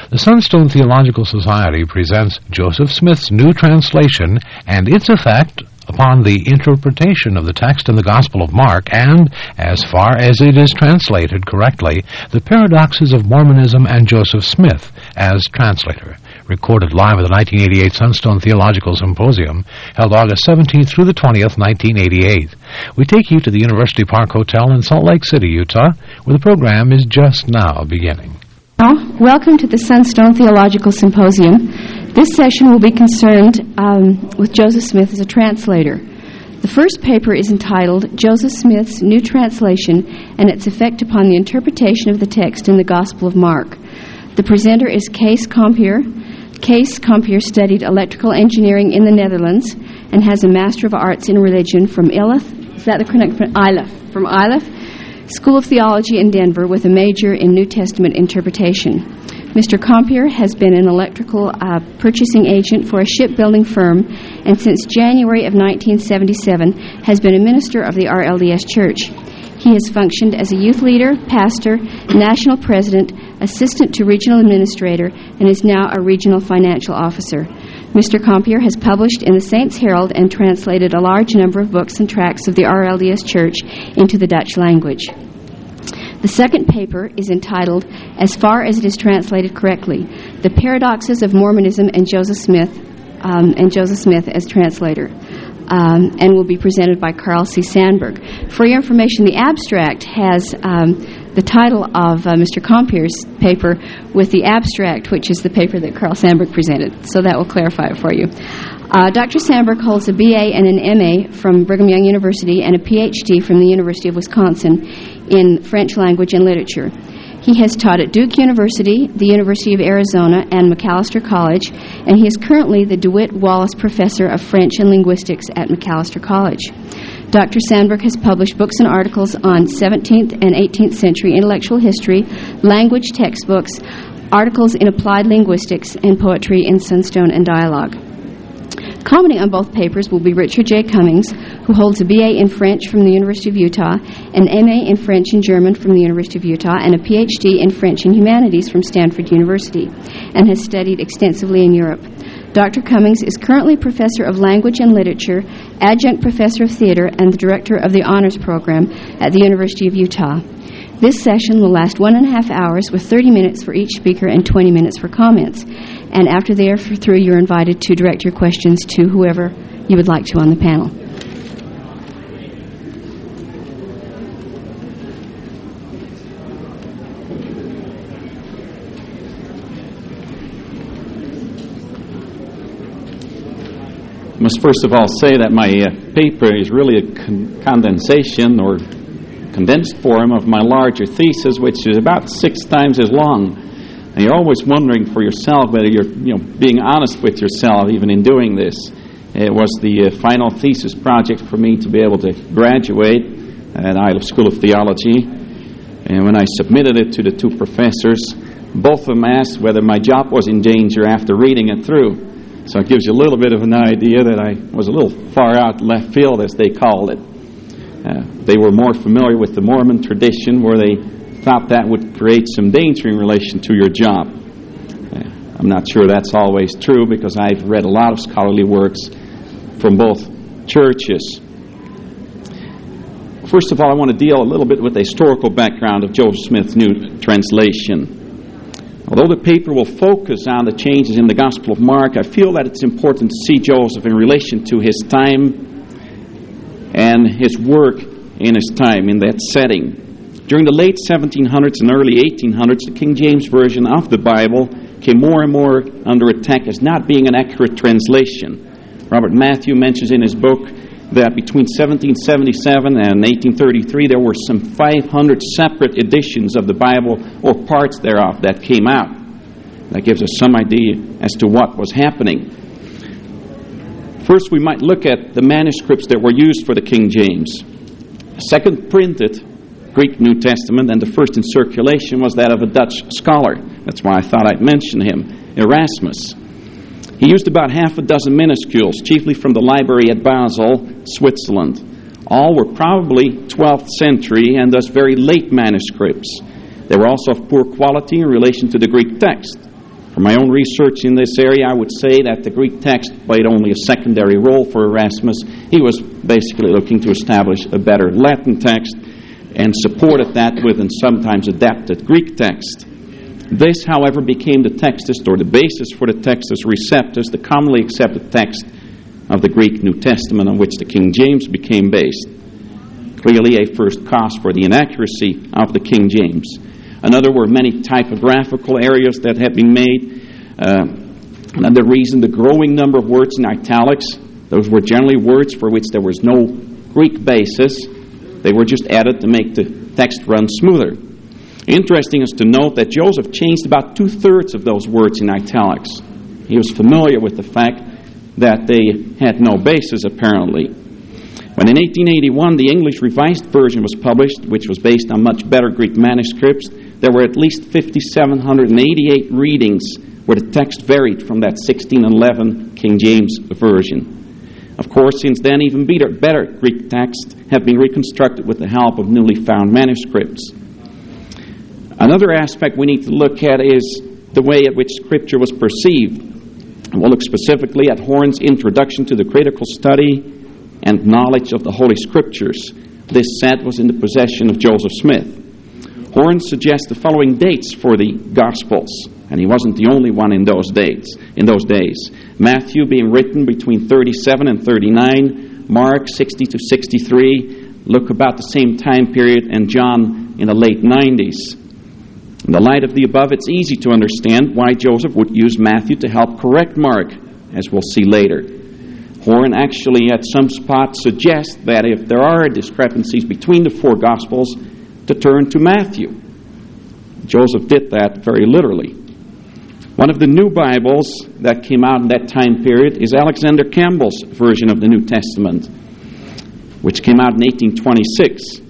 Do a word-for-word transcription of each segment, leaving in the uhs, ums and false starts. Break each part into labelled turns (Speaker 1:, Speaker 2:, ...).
Speaker 1: The Sunstone Theological Society presents Joseph Smith's new translation and its effect upon the interpretation of the text in the Gospel of Mark and, as far as it is translated correctly, the paradoxes of Mormonism and Joseph Smith as translator. Recorded live at the nineteen eighty-eight Sunstone Theological Symposium, held August seventeenth through the twentieth, nineteen eighty-eight. We take you to the University Park Hotel in Salt Lake City, Utah, where the program is just now beginning.
Speaker 2: Welcome to the Sunstone Theological Symposium. This session will be concerned um, with Joseph Smith as a translator. The first paper is entitled Joseph Smith's New Translation and Its Effect Upon the Interpretation of the Text in the Gospel of Mark. The presenter is Kees Kompier. Kees Kompier studied electrical engineering in the Netherlands and has a Master of Arts in Religion from I L F, is that the correct from I L F, from I L F School of Theology in Denver with a major in New Testament interpretation. Mister Kompier has been an electrical uh, purchasing agent for a shipbuilding firm and since January of nineteen seventy-seven has been a minister of the R L D S Church. He has functioned as a youth leader, pastor, national president, assistant to regional administrator, and is now a regional financial officer. Mister Kompier has published in the Saints Herald and translated a large number of books and tracts of the R L D S Church into the Dutch language. The second paper is entitled, As Far as It Is Translated Correctly, The Paradoxes of Mormonism and Joseph Smith, um, and Joseph Smith as translator, um, and will be presented by Carl C. Sandberg. For your information, the abstract has um, the title of uh, Mister Kompier's paper with the abstract, which is the paper that Carl Sandberg presented, so that will clarify it for you. Uh, Doctor Sandberg holds a B A and an M A from Brigham Young University and a P H D from the University of Wisconsin in French language and literature. He has taught at Duke University, the University of Arizona, and Macalester College, and he is currently the DeWitt Wallace Professor of French and Linguistics at Macalester College. Doctor Sandberg has published books and articles on seventeenth and eighteenth century intellectual history, language textbooks, articles in applied linguistics, and poetry in Sunstone and Dialogue. Commenting on both papers will be Richard J. Cummings, who holds a B A in French from the University of Utah, an M A in French and German from the University of Utah, and a P H D in French and Humanities from Stanford University, and has studied extensively in Europe. Doctor Cummings is currently Professor of Language and Literature, Adjunct Professor of Theater, and the Director of the Honors Program at the University of Utah. This session will last one and a half hours with thirty minutes for each speaker and twenty minutes for comments. And after they are through, you're invited to direct your questions to whoever you would like to on the panel.
Speaker 3: I must first of all say that my uh, paper is really a con- condensation or condensed form of my larger thesis, which is about six times as long. And you're always wondering for yourself whether you're, you know, being honest with yourself even in doing this. It was the uh, final thesis project for me to be able to graduate at I L F School of Theology. And when I submitted it to the two professors, both of them asked whether my job was in danger after reading it through. So it gives you a little bit of an idea that I was a little far out left field, as they called it. Uh, they were more familiar with the Mormon tradition, where they thought that would create some danger in relation to your job. Uh, I'm not sure that's always true, because I've read a lot of scholarly works from both churches. First of all, I want to deal a little bit with the historical background of Joseph Smith's new translation. Although the paper will focus on the changes in the Gospel of Mark, I feel that it's important to see Joseph in relation to his time and his work in his time, in that setting. During the late seventeen hundreds and early eighteen hundreds, the King James Version of the Bible came more and more under attack as not being an accurate translation. Robert Matthew mentions in his book that between seventeen seventy-seven and eighteen thirty-three, there were some five hundred separate editions of the Bible, or parts thereof, that came out. That gives us some idea as to what was happening. First, we might look at the manuscripts that were used for the King James. The second printed Greek New Testament, and the first in circulation, was that of a Dutch scholar. That's why I thought I'd mention him, Erasmus. He used about half a dozen minuscules, chiefly from the library at Basel, Switzerland. All were probably twelfth century and thus very late manuscripts. They were also of poor quality in relation to the Greek text. For my own research in this area, I would say that the Greek text played only a secondary role for Erasmus. He was basically looking to establish a better Latin text and supported that with and sometimes adapted Greek text. This, however, became the Textus, or the basis for the Textus Receptus, the commonly accepted text of the Greek New Testament on which the King James became based. Clearly a first cause for the inaccuracy of the King James. Another were many typographical errors that had been made. Uh, another reason, the growing number of words in italics. Those were generally words for which there was no Greek basis. They were just added to make the text run smoother. Interesting is to note that Joseph changed about two-thirds of those words in italics. He was familiar with the fact that they had no basis, apparently. When in eighteen eighty-one the English Revised Version was published, which was based on much better Greek manuscripts, there were at least five thousand seven hundred eighty-eight readings where the text varied from that sixteen eleven King James Version. Of course, since then, even better, better Greek texts have been reconstructed with the help of newly found manuscripts. Another aspect we need to look at is the way at which Scripture was perceived. We'll look specifically at Horne's introduction to the critical study and knowledge of the Holy Scriptures. This set was in the possession of Joseph Smith. Horne suggests the following dates for the Gospels, and he wasn't the only one in those dates. In those days, Matthew being written between thirty-seven and thirty-nine, Mark sixty to sixty-three, Luke about the same time period, and John in the late nineties. In the light of the above, it's easy to understand why Joseph would use Matthew to help correct Mark, as we'll see later. Horne actually at some spots suggests that if there are discrepancies between the four Gospels, to turn to Matthew. Joseph did that very literally. One of the new Bibles that came out in that time period is Alexander Campbell's version of the New Testament, which came out in eighteen twenty-six.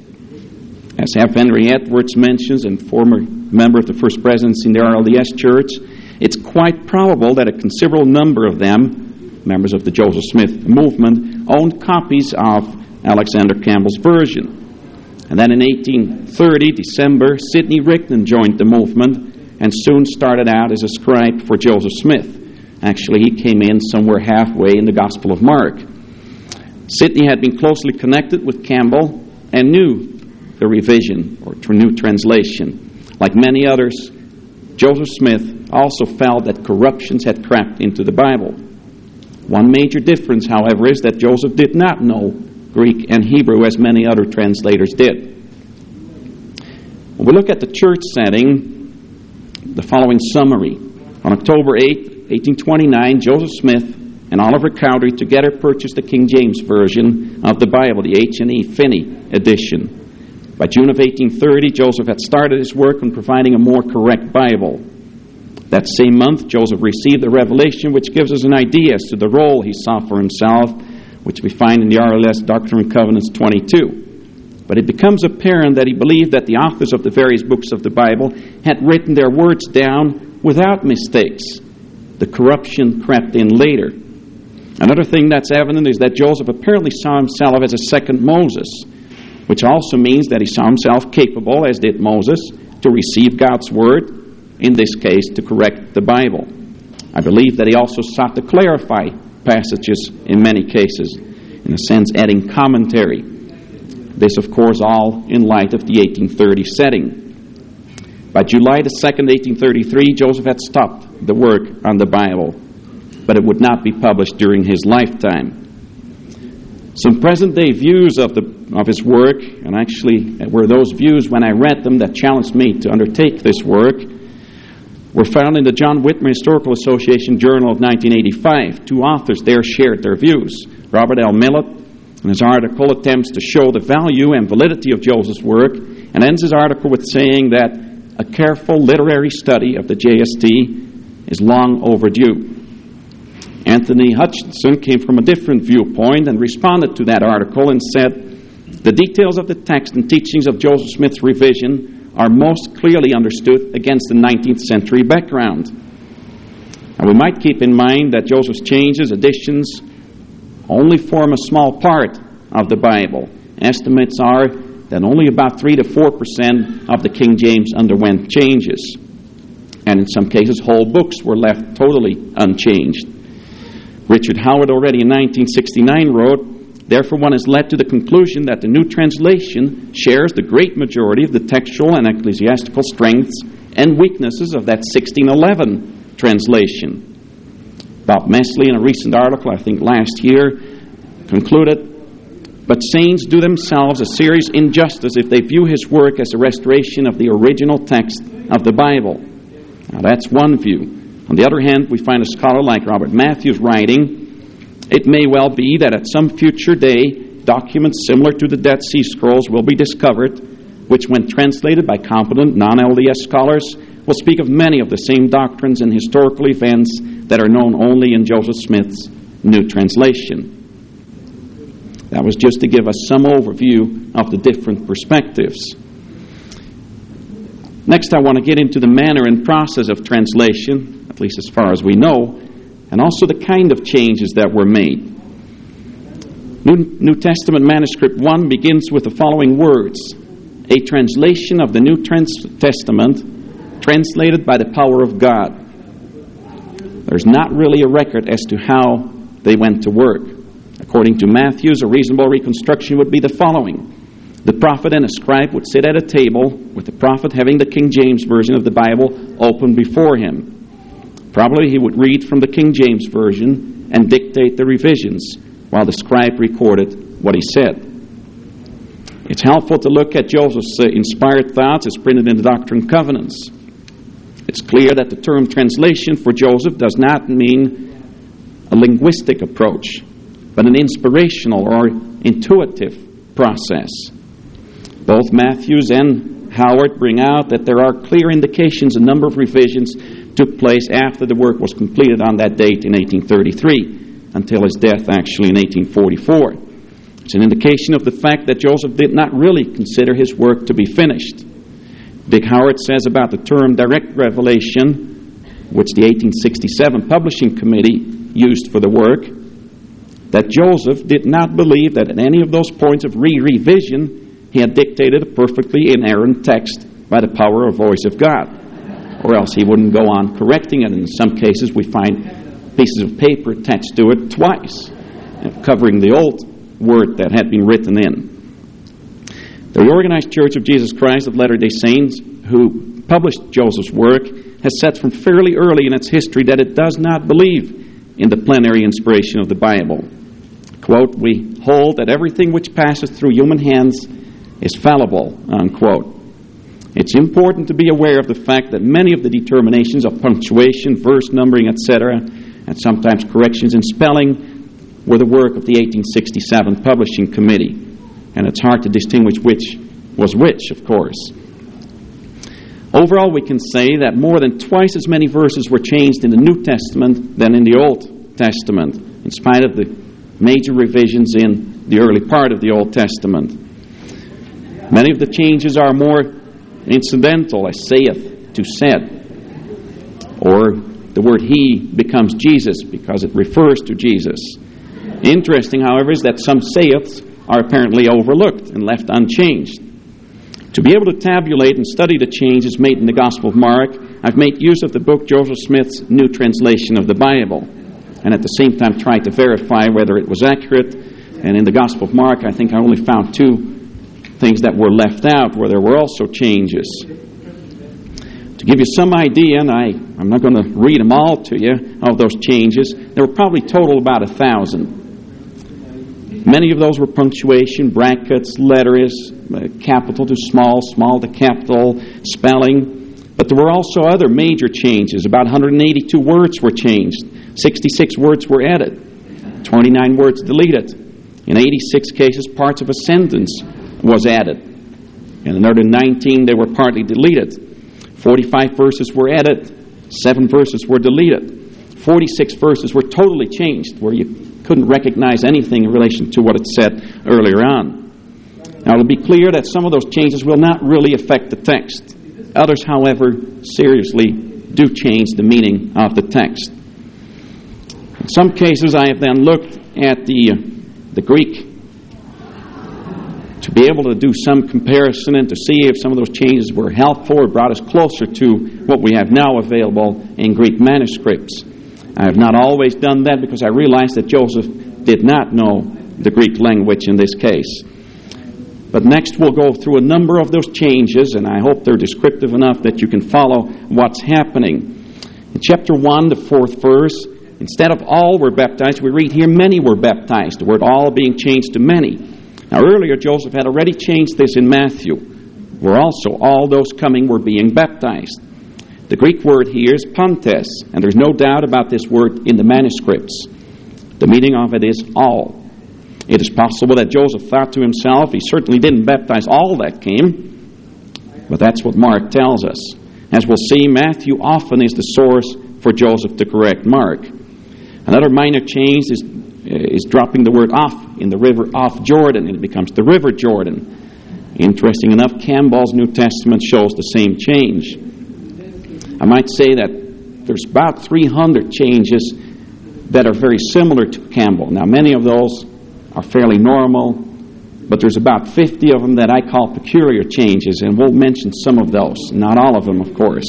Speaker 3: As F. Henry Edwards mentions, and former member of the First Presidency in the R L D S Church, it's quite probable that a considerable number of them, members of the Joseph Smith movement, owned copies of Alexander Campbell's version. And then in eighteen thirty, December, Sidney Rigdon joined the movement and soon started out as a scribe for Joseph Smith. Actually, he came in somewhere halfway in the Gospel of Mark. Sidney had been closely connected with Campbell and knew the revision or new translation. Like many others, Joseph Smith also felt that corruptions had crept into the Bible. One major difference, however, is that Joseph did not know Greek and Hebrew as many other translators did. When we look at the church setting, the following summary. On October eighth, eighteen twenty-nine, Joseph Smith and Oliver Cowdery together purchased the King James Version of the Bible, the H and E Finney edition. By June of eighteen thirty, Joseph had started his work on providing a more correct Bible. That same month, Joseph received a revelation which gives us an idea as to the role he saw for himself, which we find in the R L S Doctrine and Covenants twenty-two. But it becomes apparent that he believed that the authors of the various books of the Bible had written their words down without mistakes. The corruption crept in later. Another thing that's evident is that Joseph apparently saw himself as a second Moses, which also means that he saw himself capable, as did Moses, to receive God's word, in this case, to correct the Bible. I believe that he also sought to clarify passages in many cases, in a sense adding commentary. This, of course, all in light of the eighteen thirty setting. By July the second, eighteen thirty-three, Joseph had stopped the work on the Bible, but it would not be published during his lifetime. Some present-day views of the of his work, and actually were those views when I read them that challenged me to undertake this work, were found in the John Whitmer Historical Association Journal of nineteen eighty-five. Two authors there shared their views. Robert L. Millett, in his article, attempts to show the value and validity of Joseph's work, and ends his article with saying that a careful literary study of the J S T is long overdue. Anthony Hutchinson came from a different viewpoint and responded to that article and said, the details of the text and teachings of Joseph Smith's revision are most clearly understood against the nineteenth century background. And we might keep in mind that Joseph's changes, additions, only form a small part of the Bible. Estimates are that only about three to four percent of the King James underwent changes. and in some cases whole books were left totally unchanged. Richard Howard already in nineteen sixty-nine wrote, "Therefore one is led to the conclusion that the New Translation shares the great majority of the textual and ecclesiastical strengths and weaknesses of that sixteen eleven translation." Bob Mesley, in a recent article, I think last year, concluded, "But saints do themselves a serious injustice if they view his work as a restoration of the original text of the Bible." Now that's one view. On the other hand, we find a scholar like Robert Matthews writing, "It may well be that at some future day, documents similar to the Dead Sea Scrolls will be discovered, which when translated by competent non-L D S scholars will speak of many of the same doctrines and historical events that are known only in Joseph Smith's New Translation." That was just to give us some overview of the different perspectives. Next, I want to get into the manner and process of translation, at least as far as we know, and also the kind of changes that were made. New, New Testament Manuscript one begins with the following words: "A translation of the New Trans- Testament translated by the power of God." There's not really a record as to how they went to work. According to Matthews, a reasonable reconstruction would be the following. The prophet and a scribe would sit at a table, with the prophet having the King James Version of the Bible open before him. Probably he would read from the King James Version and dictate the revisions, while the scribe recorded what he said. It's helpful to look at Joseph's uh, inspired thoughts as printed in the Doctrine and Covenants. It's clear that the term translation for Joseph does not mean a linguistic approach, but an inspirational or intuitive process. Both Matthews and Howard bring out that there are clear indications a number of revisions took place after the work was completed on that date in eighteen thirty-three, until his death actually in eighteen forty-four. It's an indication of the fact that Joseph did not really consider his work to be finished. Dick Howard says about the term direct revelation, which the eighteen sixty-seven Publishing Committee used for the work, that Joseph did not believe that at any of those points of re-revision he had dictated a perfectly inerrant text by the power or voice of God, or else he wouldn't go on correcting it. In some cases we find pieces of paper attached to it twice, covering the old word that had been written in. The Reorganized Church of Jesus Christ of Latter-day Saints, who published Joseph's work, has said from fairly early in its history that it does not believe in the plenary inspiration of the Bible. Quote, "We hold that everything which passes through human hands is fallible," unquote. It's important to be aware of the fact that many of the determinations of punctuation, verse numbering, et cetera, and sometimes corrections in spelling, were the work of the eighteen sixty-seven Publishing Committee. And it's hard to distinguish which was which, of course. Overall, we can say that more than twice as many verses were changed in the New Testament than in the Old Testament, in spite of the major revisions in the early part of the Old Testament. Many of the changes are more incidental, as saith to said, or the word he becomes Jesus because it refers to Jesus. Interesting, however, is that some saiths are apparently overlooked and left unchanged. To be able to tabulate and study the changes made in the Gospel of Mark, I've made use of the book Joseph Smith's New Translation of the Bible, and at the same time tried to verify whether it was accurate. And in the Gospel of Mark, I think I only found two things that were left out where there were also changes. To give you some idea, and I, I'm not going to read them all to you, of those changes, there were probably total about a thousand. Many of those were punctuation, brackets, letters, uh, capital to small, small to capital, spelling. But there were also other major changes. About one hundred eighty-two words were changed. sixty-six words were added. twenty-nine words deleted. In eighty-six cases, parts of a sentence was added. In another nineteen, they were partly deleted. forty-five verses were added. Seven verses were deleted. forty-six verses were totally changed, where you couldn't recognize anything in relation to what it said earlier on. Now, it'll be clear that some of those changes will not really affect the text. Others, however, seriously do change the meaning of the text. In some cases, I have then looked at the, uh, the Greek to be able to do some comparison and to see if some of those changes were helpful or brought us closer to what we have now available in Greek manuscripts. I have not always done that because I realized that Joseph did not know the Greek language in this case. But next we'll go through a number of those changes, and I hope they're descriptive enough that you can follow what's happening. In chapter one, the fourth verse, instead of all were baptized, we read here many were baptized, the word all being changed to many. Now earlier Joseph had already changed this in Matthew, where also all those coming were being baptized. The Greek word here is pantes, and there's no doubt about this word in the manuscripts. The meaning of it is all. It is possible that Joseph thought to himself, he certainly didn't baptize all that came, but that's what Mark tells us. As we'll see, Matthew often is the source for Joseph to correct Mark. Another minor change is, is dropping the word off in the river off Jordan, and it becomes the river Jordan. Interesting enough, Campbell's New Testament shows the same change. I might say that there's about three hundred changes that are very similar to Campbell. Now, many of those are fairly normal, but there's about fifty of them that I call peculiar changes, and we'll mention some of those, not all of them, of course.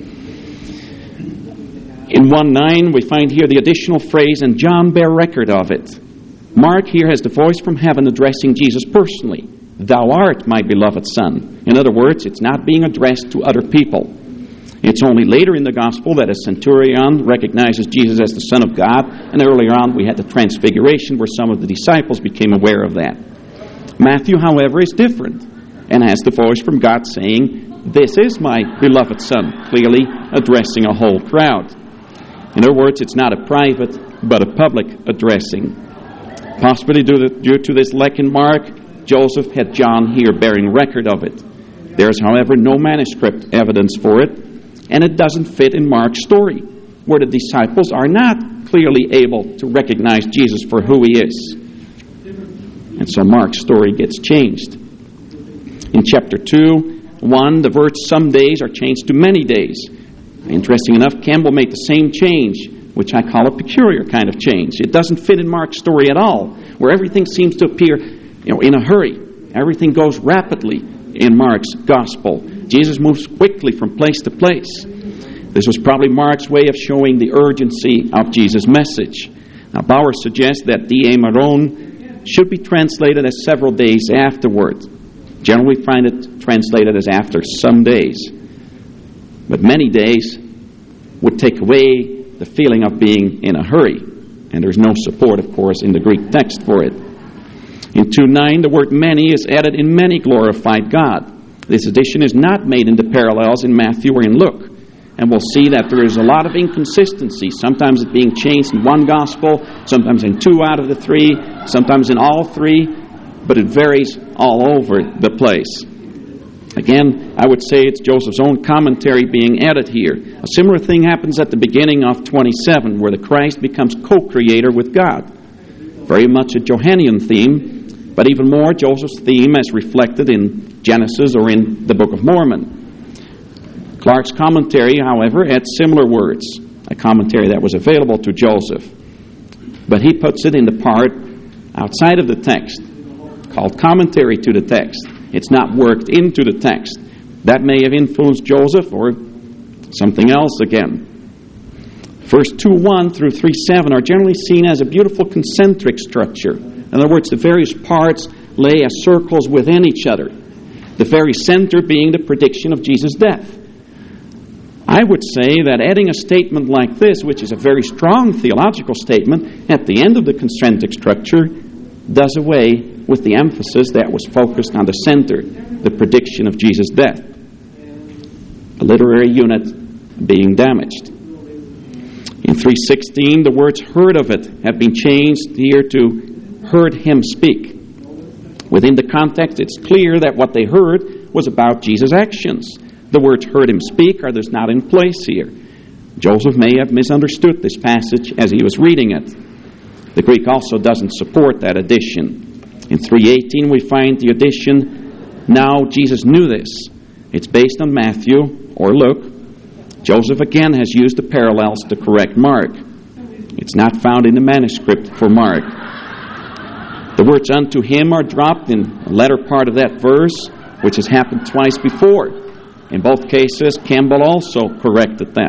Speaker 3: In one nine, we find here the additional phrase, and John bear record of it. Mark here has the voice from heaven addressing Jesus personally. Thou art my beloved Son. In other words, it's not being addressed to other people. It's only later in the Gospel that a centurion recognizes Jesus as the Son of God, and earlier on we had the Transfiguration where some of the disciples became aware of that. Matthew, however, is different and has the voice from God saying, this is my beloved Son, clearly addressing a whole crowd. In other words, it's not a private but a public addressing. Possibly due to this lack in Mark, Joseph had John here bearing record of it. There is, however, no manuscript evidence for it, and it doesn't fit in Mark's story, where the disciples are not clearly able to recognize Jesus for who he is. And so Mark's story gets changed. In chapter two, one, the words some days are changed to many days. Interesting enough, Campbell made the same change, which I call a peculiar kind of change. It doesn't fit in Mark's story at all, where everything seems to appear, you know, in a hurry. Everything goes rapidly in Mark's gospel. Jesus moves quickly from place to place. This was probably Mark's way of showing the urgency of Jesus' message. Now, Bauer suggests that die Maron should be translated as several days afterward. Generally, we find it translated as after some days. But many days would take away the feeling of being in a hurry. And there's no support, of course, in the Greek text for it. In two nine, the word many is added in many glorified God. This addition is not made in the parallels in Matthew or in Luke. And we'll see that there is a lot of inconsistency. Sometimes it being changed in one gospel, sometimes in two out of the three, sometimes in all three, but it varies all over the place. Again, I would say it's Joseph's own commentary being added here. A similar thing happens at the beginning of twenty-seven, where the Christ becomes co-creator with God. Very much a Johannine theme, but even more Joseph's theme as reflected in Genesis or in the Book of Mormon. Clark's commentary, however, adds similar words, a commentary that was available to Joseph. But he puts it in the part outside of the text, called commentary to the text. It's not worked into the text. That may have influenced Joseph or something else again. Verse two one through three seven are generally seen as a beautiful concentric structure. In other words, the various parts lay as circles within each other, the very center being the prediction of Jesus' death. I would say that adding a statement like this, which is a very strong theological statement, at the end of the concentric structure, does away with the emphasis that was focused on the center, the prediction of Jesus' death. A literary unit being damaged. In three sixteen, the words heard of it have been changed here to heard him speak. Within the context, it's clear that what they heard was about Jesus' actions. The words heard him speak are thus not in place here. Joseph may have misunderstood this passage as he was reading it. The Greek also doesn't support that addition. In three eighteen, we find the addition, now Jesus knew this. It's based on Matthew or Luke. Joseph again has used the parallels to correct Mark. It's not found in the manuscript for Mark. The words unto him are dropped in the latter part of that verse, which has happened twice before. In both cases, Campbell also corrected that.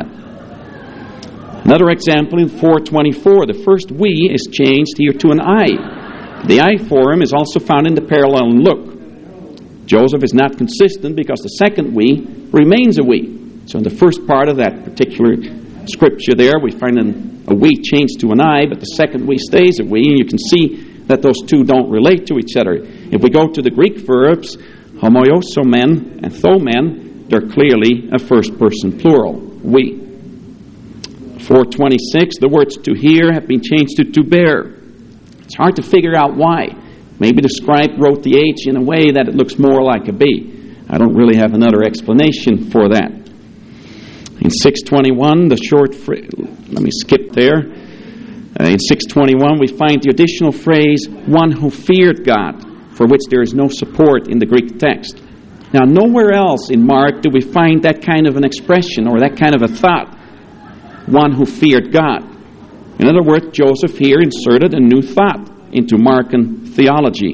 Speaker 3: Another example in four twenty-four, the first we is changed here to an I. The I form is also found in the parallel in Luke. Joseph is not consistent because the second we remains a we. So in the first part of that particular scripture there, we find an, a we changed to an I, but the second we stays a we, and you can see that those two don't relate to each other. If we go to the Greek verbs, homoiosomen and thomen, they're clearly a first-person plural, we. four twenty-six, the words to hear have been changed to to bear. It's hard to figure out why. Maybe the scribe wrote the H in a way that it looks more like a B. I don't really have another explanation for that. In six twenty-one, the short phrase, let me skip there. Uh, in six twenty-one, we find the additional phrase, one who feared God, for which there is no support in the Greek text. Now, nowhere else in Mark do we find that kind of an expression or that kind of a thought, one who feared God. In other words, Joseph here inserted a new thought into Markan theology.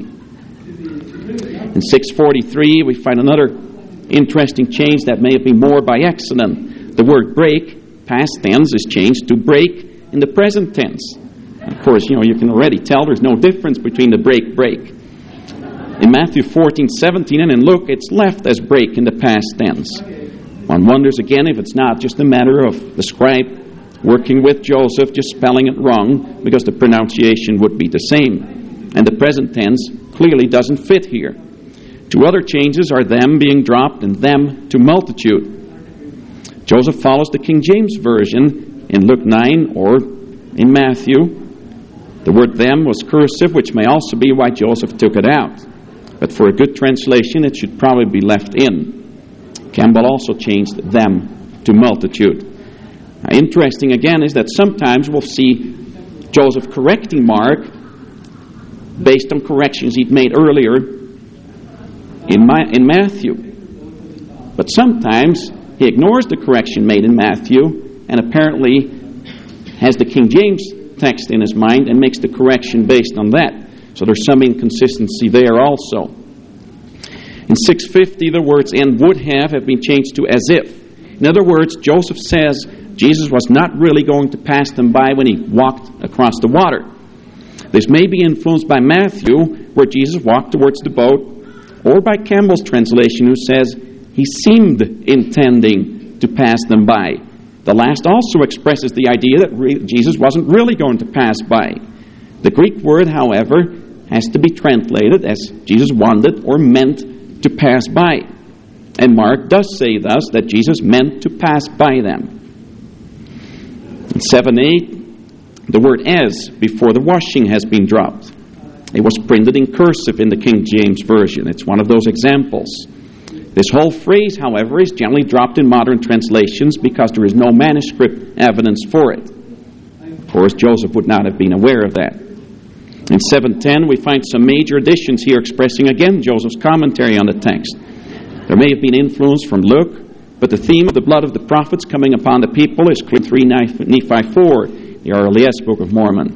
Speaker 3: In six forty-three, we find another interesting change that may have been more by accident. The word break, past tense, is changed to break in the present tense. Of course, you know, you can already tell there's no difference between the break, break. In Matthew fourteen seventeen and in Luke, it's left as break in the past tense. One wonders again if it's not just a matter of the scribe working with Joseph, just spelling it wrong, because the pronunciation would be the same. And the present tense clearly doesn't fit here. Two other changes are them being dropped and them to multitude. Joseph follows the King James Version in Luke nine or in Matthew. The word them was cursive, which may also be why Joseph took it out. But for a good translation, it should probably be left in. Campbell also changed them to multitude. Now, interesting again is that sometimes we'll see Joseph correcting Mark based on corrections he'd made earlier in, my, in Matthew. But sometimes he ignores the correction made in Matthew and apparently has the King James text in his mind and makes the correction based on that. So there's some inconsistency there also. In six fifty, the words and would have have been changed to as if. In other words, Joseph says Jesus was not really going to pass them by when he walked across the water. This may be influenced by Matthew, where Jesus walked towards the boat, or by Campbell's translation, who says he seemed intending to pass them by. The last also expresses the idea that re- Jesus wasn't really going to pass by. The Greek word, however, has to be translated as Jesus wanted or meant to pass by. And Mark does say thus that Jesus meant to pass by them. In seven eight, the word as before the washing has been dropped. It was printed in cursive in the King James Version. It's one of those examples. This whole phrase, however, is generally dropped in modern translations because there is no manuscript evidence for it. Of course, Joseph would not have been aware of that. In seven ten, we find some major additions here expressing again Joseph's commentary on the text. There may have been influence from Luke, but the theme of the blood of the prophets coming upon the people is clear in three Nephi four, the earliest Book of Mormon.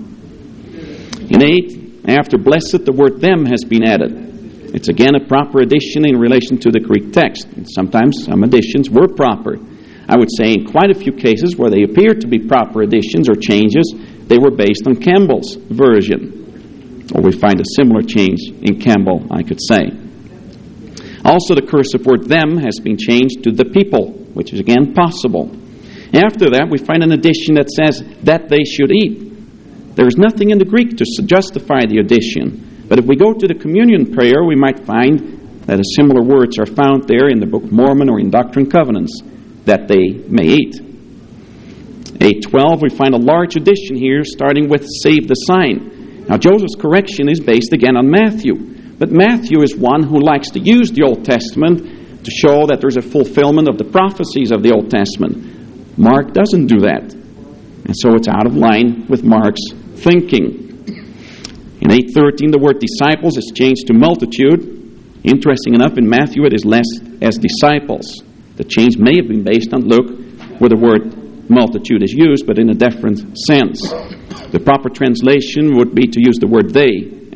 Speaker 3: In eight, after blessed, the word them has been added. It's again a proper addition in relation to the Greek text. And sometimes some additions were proper. I would say in quite a few cases where they appear to be proper additions or changes, they were based on Campbell's version. Or we find a similar change in Campbell, I could say. Also, the cursive word them has been changed to the people, which is again possible. After that, we find an addition that says that they should eat. There is nothing in the Greek to justify the addition. But if we go to the communion prayer, we might find that similar words are found there in the Book of Mormon or in Doctrine and Covenants, that they may eat. eight twelve, we find a large addition here, starting with save the sign. Now, Joseph's correction is based again on Matthew. But Matthew is one who likes to use the Old Testament to show that there's a fulfillment of the prophecies of the Old Testament. Mark doesn't do that. And so it's out of line with Mark's thinking. In eight thirteen, the word disciples is changed to multitude. Interesting enough, in Matthew it is less as disciples. The change may have been based on Luke, where the word multitude is used, but in a different sense. The proper translation would be to use the word they,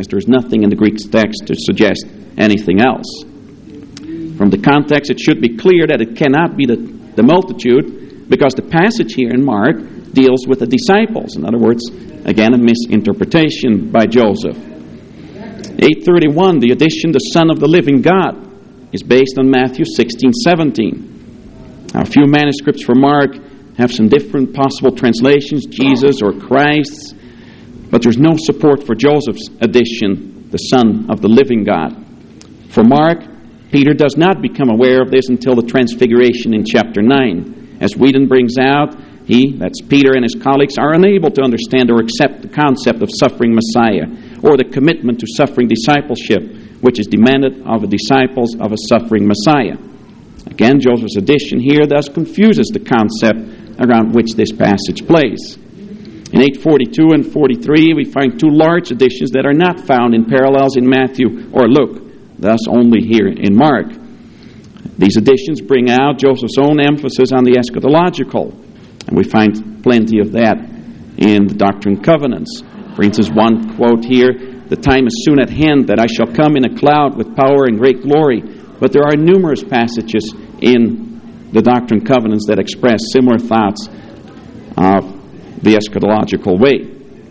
Speaker 3: as there is nothing in the Greek text to suggest anything else. From the context, it should be clear that it cannot be the, the multitude, because the passage here in Mark deals with the disciples. In other words, again, a misinterpretation by Joseph. eight thirty-one, the addition, the Son of the living God, is based on Matthew sixteen seventeen. Now, a few manuscripts for Mark have some different possible translations, Jesus or Christ, but there's no support for Joseph's addition, the Son of the living God. For Mark, Peter does not become aware of this until the Transfiguration in chapter nine. As Whedon brings out, he, that's Peter and his colleagues, are unable to understand or accept the concept of suffering Messiah, or the commitment to suffering discipleship, which is demanded of the disciples of a suffering Messiah. Again, Joseph's addition here thus confuses the concept around which this passage plays. In eight forty-two and forty-three, we find two large additions that are not found in parallels in Matthew or Luke, thus only here in Mark. These additions bring out Joseph's own emphasis on the eschatological, and we find plenty of that in the Doctrine and Covenants. For instance, one quote here, "The time is soon at hand that I shall come in a cloud with power and great glory." But there are numerous passages in the Doctrine and Covenants that express similar thoughts of the eschatological way.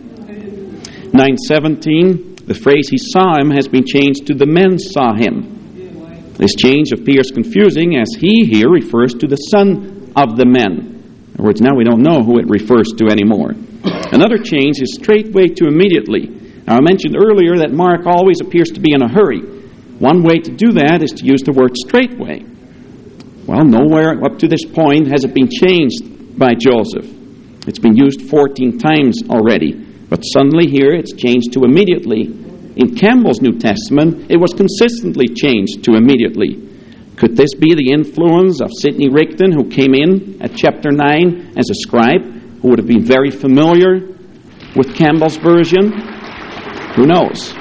Speaker 3: nine seventeen, the phrase "he saw him" has been changed to "the men saw him." This change appears confusing, as "he" here refers to the son of the men. In other words, now we don't know who it refers to anymore. Another change is "straightway" to "immediately." Now, I mentioned earlier that Mark always appears to be in a hurry. One way to do that is to use the word "straightway." Well, nowhere up to this point has it been changed by Joseph. It's been used fourteen times already, but suddenly here it's changed to "immediately." In Campbell's New Testament, it was consistently changed to "immediately." Could this be the influence of Sidney Rigdon, who came in at chapter nine as a scribe, who would have been very familiar with Campbell's version? Who knows?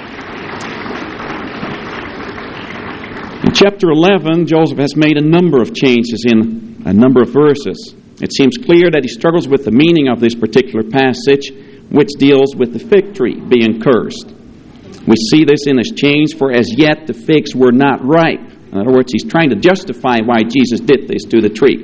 Speaker 3: In chapter eleven, Joseph has made a number of changes in a number of verses. It seems clear that he struggles with the meaning of this particular passage, which deals with the fig tree being cursed. We see this in his change, "for as yet the figs were not ripe." In other words, he's trying to justify why Jesus did this to the tree.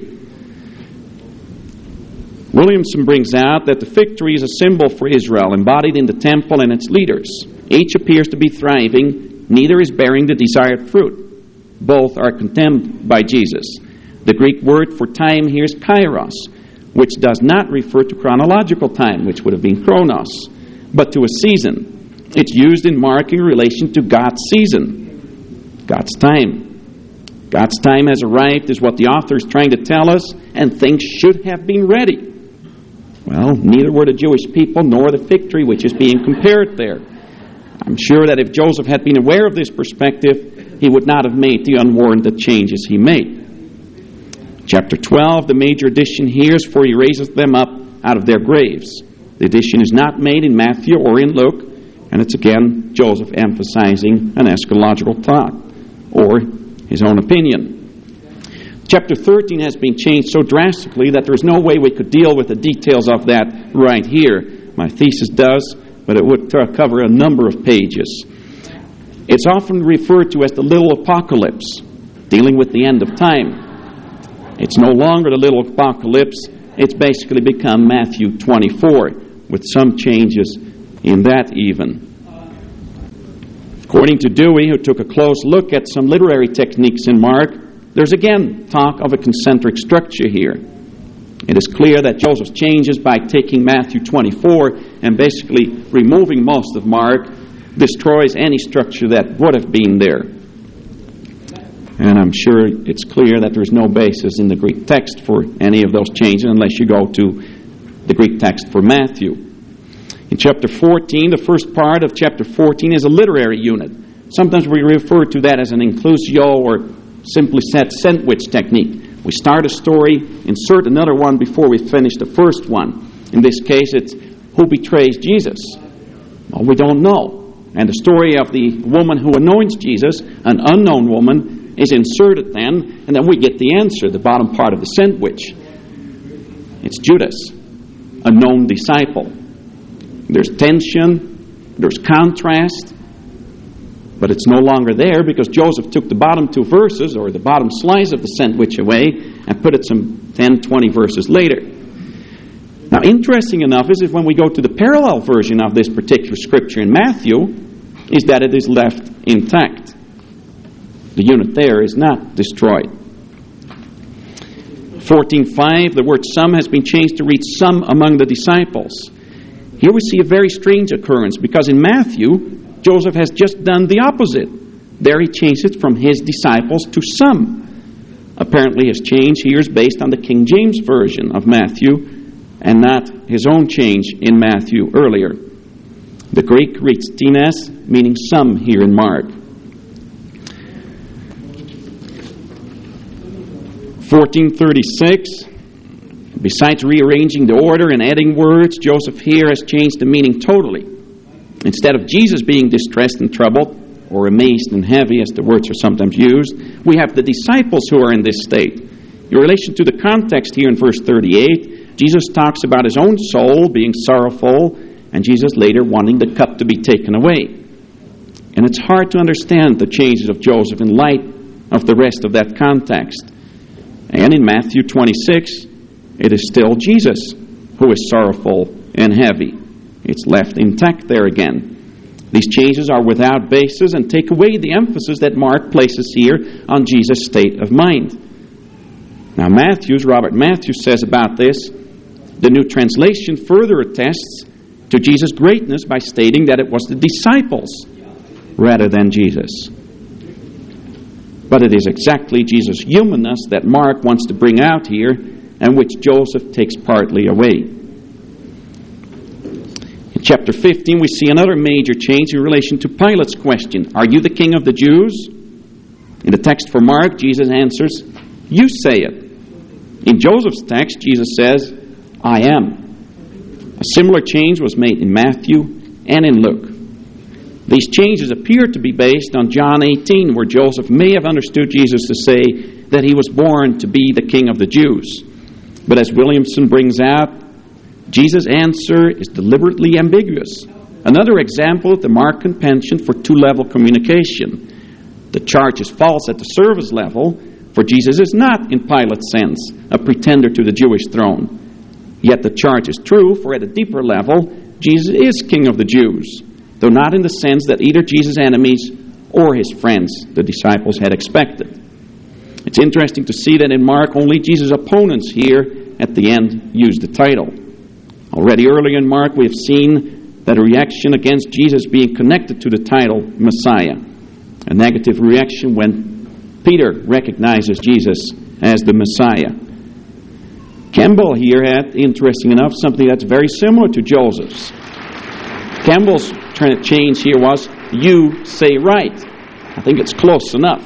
Speaker 3: Williamson brings out that the fig tree is a symbol for Israel, embodied in the temple and its leaders. Each appears to be thriving, neither is bearing the desired fruit. Both are condemned by Jesus. The Greek word for time here is kairos, which does not refer to chronological time, which would have been chronos, but to a season. It's used in Mark in relation to God's season, God's time. God's time has arrived is what the author is trying to tell us, and things should have been ready. Well, neither were the Jewish people nor the fig tree which is being compared there. I'm sure that if Joseph had been aware of this perspective, he would not have made the unwarranted changes he made. Chapter twelve, the major addition here is "for he raises them up out of their graves." The addition is not made in Matthew or in Luke, and it's again Joseph emphasizing an eschatological thought, or his own opinion. Chapter thirteen has been changed so drastically that there's no way we could deal with the details of that right here. My thesis does, but it would cover a number of pages. It's often referred to as the little apocalypse, dealing with the end of time. It's no longer the little apocalypse. It's basically become Matthew twenty-four, with some changes in that even. According to Dewey, who took a close look at some literary techniques in Mark, there's again talk of a concentric structure here. It is clear that Joseph changes by taking Matthew twenty-four and basically removing most of Mark, destroys any structure that would have been there. And I'm sure it's clear that there's no basis in the Greek text for any of those changes unless you go to the Greek text for Matthew. In chapter fourteen, the first part of chapter fourteen is a literary unit. Sometimes we refer to that as an inclusio, or simply said sandwich technique. We start a story, insert another one before we finish the first one. In this case, it's who betrays Jesus? Well, we don't know. And the story of the woman who anoints Jesus, an unknown woman, is inserted then, and then we get the answer, the bottom part of the sandwich. It's Judas, a known disciple. There's tension, there's contrast, but it's no longer there because Joseph took the bottom two verses, or the bottom slice of the sandwich away, and put it some ten, twenty verses later. Now, interesting enough is if when we go to the parallel version of this particular scripture in Matthew, is that it is left intact. The unit there is not destroyed. fourteen five, the word some has been changed to read some among the disciples. Here we see a very strange occurrence, because in Matthew, Joseph has just done the opposite. There he changed it from his disciples to some. Apparently his change here is based on the King James Version of Matthew, and not his own change in Matthew earlier. The Greek reads tines, meaning some here in Mark. fourteen thirty-six, besides rearranging the order and adding words, Joseph here has changed the meaning totally. Instead of Jesus being distressed and troubled, or amazed and heavy, as the words are sometimes used, we have the disciples who are in this state. In relation to the context here in verse thirty-eight, Jesus talks about his own soul being sorrowful, and Jesus later wanting the cup to be taken away. And it's hard to understand the changes of Joseph in light of the rest of that context. And in Matthew twenty-six, it is still Jesus who is sorrowful and heavy. It's left intact there again. These changes are without basis and take away the emphasis that Mark places here on Jesus' state of mind. Now Matthew's, Robert Matthews says about this, the New Translation further attests to Jesus' greatness by stating that it was the disciples rather than Jesus. But it is exactly Jesus' humanness that Mark wants to bring out here, and which Joseph takes partly away. In chapter fifteen, we see another major change in relation to Pilate's question, "Are you the king of the Jews?" In the text for Mark, Jesus answers, "You say it." In Joseph's text, Jesus says, "I am." A similar change was made in Matthew and in Luke. These changes appear to be based on John eighteen, where Joseph may have understood Jesus to say that he was born to be the king of the Jews. But as Williamson brings out, Jesus' answer is deliberately ambiguous. Another example of the Markan penchant for two-level communication. The charge is false at the service level, for Jesus is not, in Pilate's sense, a pretender to the Jewish throne. Yet the charge is true, for at a deeper level, Jesus is king of the Jews, though not in the sense that either Jesus' enemies or his friends, the disciples, had expected. It's interesting to see that in Mark, only Jesus' opponents here at the end use the title. Already earlier in Mark, we have seen that a reaction against Jesus being connected to the title Messiah. A negative reaction when Peter recognizes Jesus as the Messiah. Campbell here had, interesting enough, something that's very similar to Joseph's. Campbell's change here was, "You say right." I think it's close enough.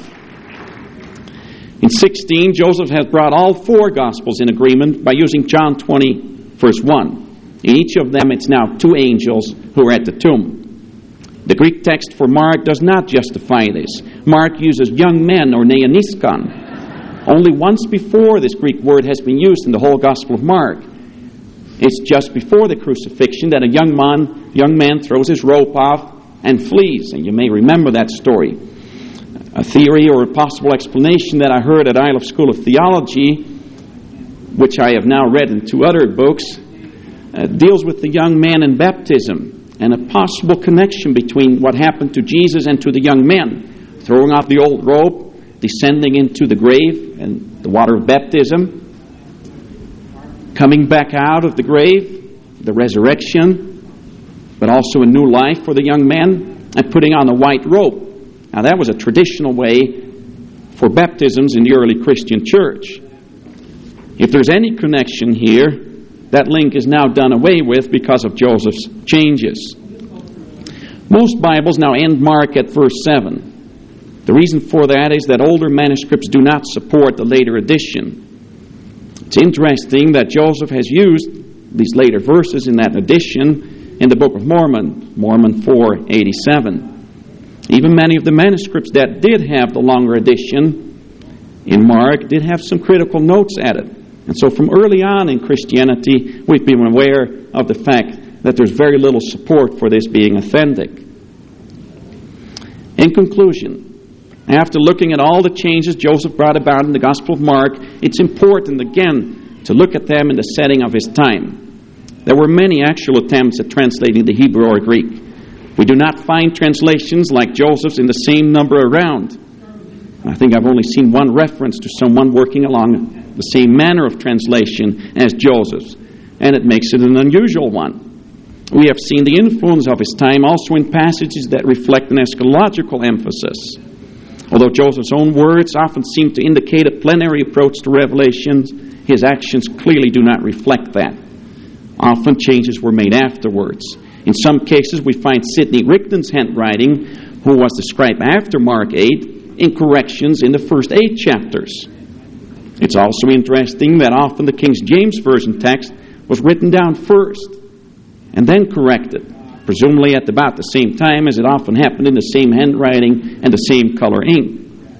Speaker 3: In sixteen, Joseph has brought all four Gospels in agreement by using John twenty, verse one. In each of them, it's now two angels who are at the tomb. The Greek text for Mark does not justify this. Mark uses young men, or neoniskon. Only once before this Greek word has been used in the whole Gospel of Mark. It's just before the crucifixion that a young man, young man throws his robe off and flees. And you may remember that story. A theory or a possible explanation that I heard at Isle of School of Theology, which I have now read in two other books, uh, deals with the young man in baptism and a possible connection between what happened to Jesus and to the young man, throwing off the old robe, descending into the grave and the water of baptism, coming back out of the grave, the resurrection, but also a new life for the young man, and putting on a white robe. Now that was a traditional way for baptisms in the early Christian church. If there's any connection here, that link is now done away with because of Joseph's changes. Most Bibles now end Mark at verse seven. The reason for that is that older manuscripts do not support the later edition. It's interesting that Joseph has used these later verses in that edition in the Book of Mormon, Mormon four eighty-seven. Even many of the manuscripts that did have the longer edition in Mark did have some critical notes added. And so from early on in Christianity, we've been aware of the fact that there's very little support for this being authentic. In conclusion, after looking at all the changes Joseph brought about in the Gospel of Mark, it's important, again, to look at them in the setting of his time. There were many actual attempts at translating the Hebrew or Greek. We do not find translations like Joseph's in the same number around. I think I've only seen one reference to someone working along the same manner of translation as Joseph's, and it makes it an unusual one. We have seen the influence of his time also in passages that reflect an eschatological emphasis. Although Joseph's own words often seem to indicate a plenary approach to Revelation, his actions clearly do not reflect that. Often changes were made afterwards. In some cases, we find Sidney Rigdon's handwriting, who was the scribe after Mark eight, in corrections in the first eight chapters. It's also interesting that often the King James Version text was written down first and then corrected, presumably at about the same time, as it often happened in the same handwriting and the same color ink.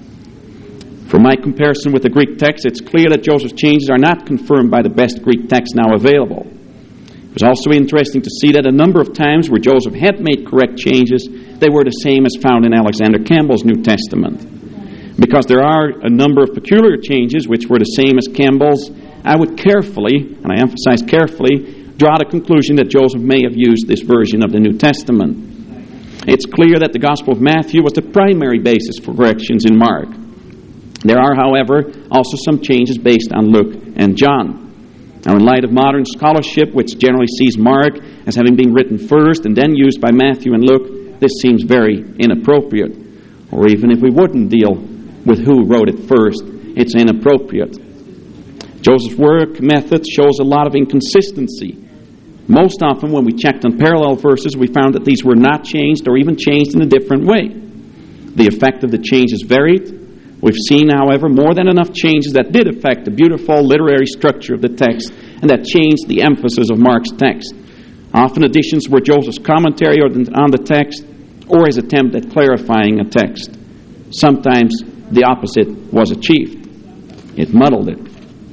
Speaker 3: For my comparison with the Greek text, it's clear that Joseph's changes are not confirmed by the best Greek text now available. It was also interesting to see that a number of times where Joseph had made correct changes, they were the same as found in Alexander Campbell's New Testament. Because there are a number of peculiar changes which were the same as Campbell's, I would carefully, and I emphasize carefully, draw the conclusion that Joseph may have used this version of the New Testament. It's clear that the Gospel of Matthew was the primary basis for corrections in Mark. There are, however, also some changes based on Luke and John. Now, in light of modern scholarship, which generally sees Mark as having been written first and then used by Matthew and Luke, this seems very inappropriate. Or even if we wouldn't deal with who wrote it first, it's inappropriate. Joseph's work method shows a lot of inconsistency. Most often when we checked on parallel verses, we found that these were not changed or even changed in a different way. The effect of the changes varied. We've seen, however, more than enough changes that did affect the beautiful literary structure of the text and that changed the emphasis of Mark's text. Often additions were Joseph's commentary on the text or his attempt at clarifying a text. Sometimes the opposite was achieved. It muddled it.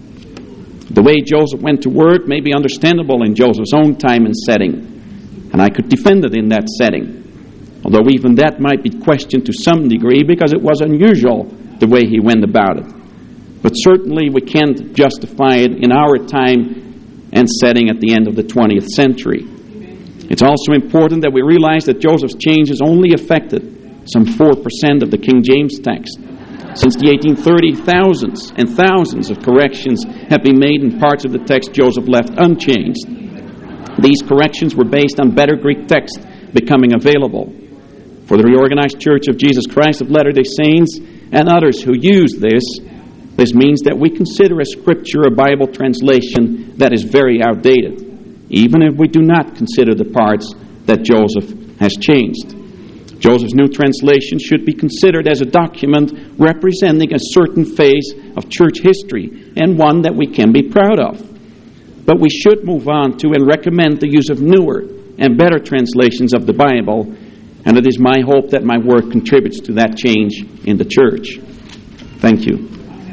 Speaker 3: The way Joseph went to work may be understandable in Joseph's own time and setting, and I could defend it in that setting, although even that might be questioned to some degree because it was unusual the way he went about it. But certainly we can't justify it in our time and setting at the end of the twentieth century. It's also important that we realize that Joseph's changes only affected some four percent of the King James text. Since the eighteen thirties, thousands and thousands of corrections have been made in parts of the text Joseph left unchanged. These corrections were based on better Greek text becoming available. For the Reorganized Church of Jesus Christ of Latter-day Saints and others who use this, this means that we consider a scripture a Bible translation that is very outdated, even if we do not consider the parts that Joseph has changed. Joseph's New Translation should be considered as a document representing a certain phase of church history and one that we can be proud of. But we should move on to and recommend the use of newer and better translations of the Bible, and it is my hope that my work contributes to that change in the church. Thank you.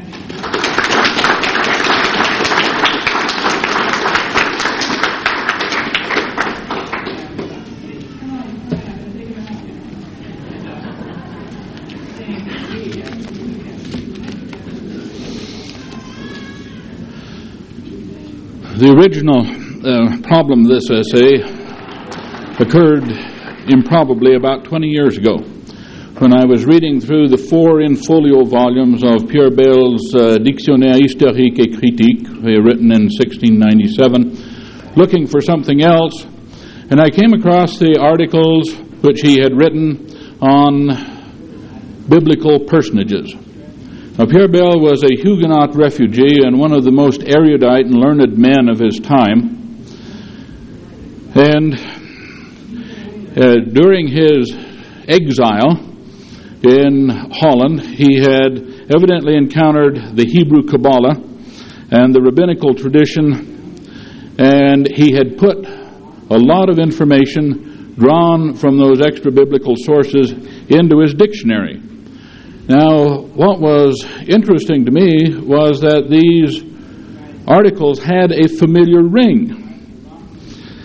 Speaker 4: The original uh, problem of this essay occurred improbably about twenty years ago when I was reading through the four in-folio volumes of Pierre Baille's uh, Dictionnaire historique et critique, written in sixteen ninety-seven, looking for something else, and I came across the articles which he had written on biblical personages. Now, Pierre Baille was a Huguenot refugee and one of the most erudite and learned men of his time. And uh, during his exile in Holland, he had evidently encountered the Hebrew Kabbalah and the rabbinical tradition, and he had put a lot of information drawn from those extra-biblical sources into his dictionary. Now, what was interesting to me was that these articles had a familiar ring.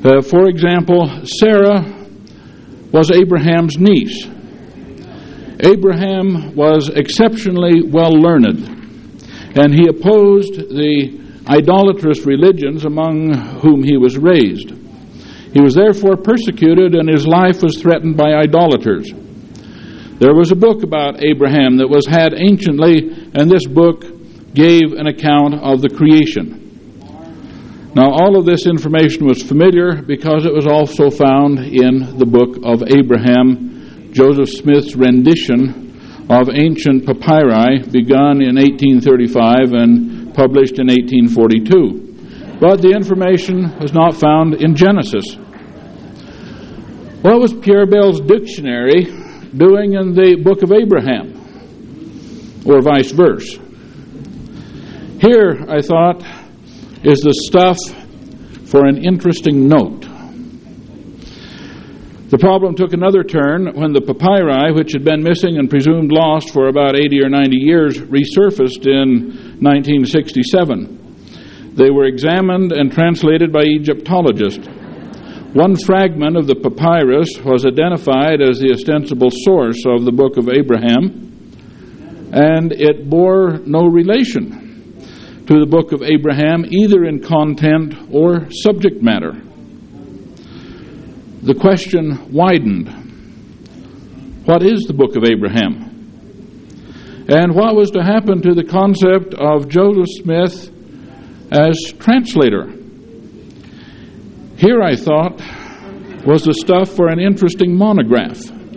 Speaker 4: Uh, for example, Sarah was Abraham's niece. Abraham was exceptionally well learned, and he opposed the idolatrous religions among whom he was raised. He was therefore persecuted, and his life was threatened by idolaters. There was a book about Abraham that was had anciently, and this book gave an account of the creation. Now, all of this information was familiar because it was also found in the book of Abraham, Joseph Smith's rendition of ancient papyri, begun in eighteen thirty-five and published in eighteen forty-two. But the information was not found in Genesis. What was Pierre Bell's dictionary doing in the book of Abraham, or vice versa? Here, I thought, is the stuff for an interesting note. The problem took another turn when the papyri, which had been missing and presumed lost for about eighty or ninety years, resurfaced in nineteen sixty-seven. They were examined and translated by Egyptologists. One fragment of the papyrus was identified as the ostensible source of the book of Abraham, and it bore no relation to the book of Abraham, either in content or subject matter. The question widened. What is the book of Abraham? And what was to happen to the concept of Joseph Smith as translator? Here, I thought, was the stuff for an interesting monograph.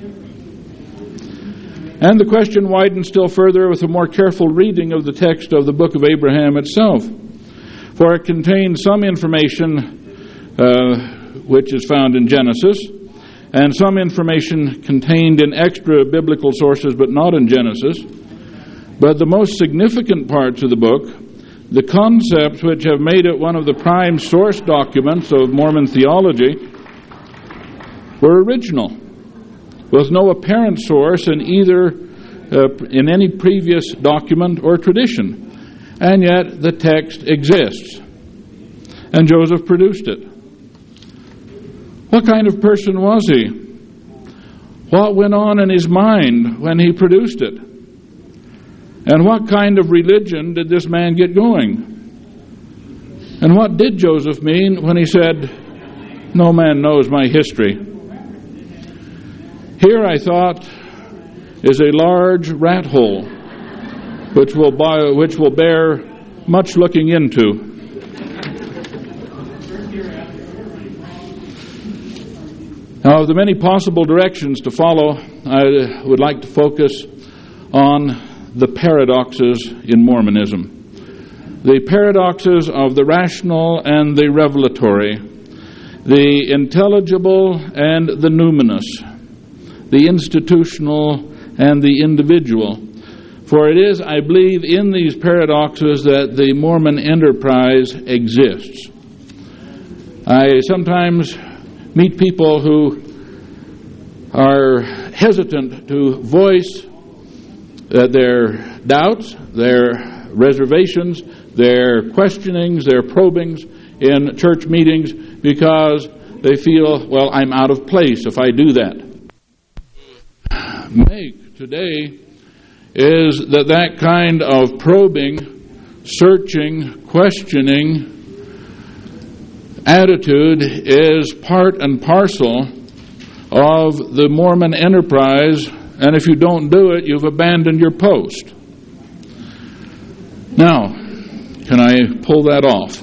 Speaker 4: And the question widened still further with a more careful reading of the text of the book of Abraham itself, for it contained some information uh, which is found in Genesis, and some information contained in extra biblical sources but not in Genesis. But the most significant parts of the book, the concepts which have made it one of the prime source documents of Mormon theology, were original, with no apparent source in either uh, in any previous document or tradition. And yet the text exists, and Joseph produced it. What kind of person was he? What went on in his mind when he produced it? And what kind of religion did this man get going? And what did Joseph mean when he said, "No man knows my history"? Here, I thought, is a large rat hole which will, buy, which will bear much looking into. Now, of the many possible directions to follow, I would like to focus on the paradoxes in Mormonism. The paradoxes of the rational and the revelatory, the intelligible and the numinous, the institutional and the individual. For it is, I believe, in these paradoxes that the Mormon enterprise exists. I sometimes meet people who are hesitant to voice uh, their doubts, their reservations, their questionings, their probings in church meetings because they feel, well, I'm out of place if I do that. Make today is that that kind of probing, searching, questioning attitude is part and parcel of the Mormon enterprise, and if you don't do it, you've abandoned your post. Now, can I pull that off?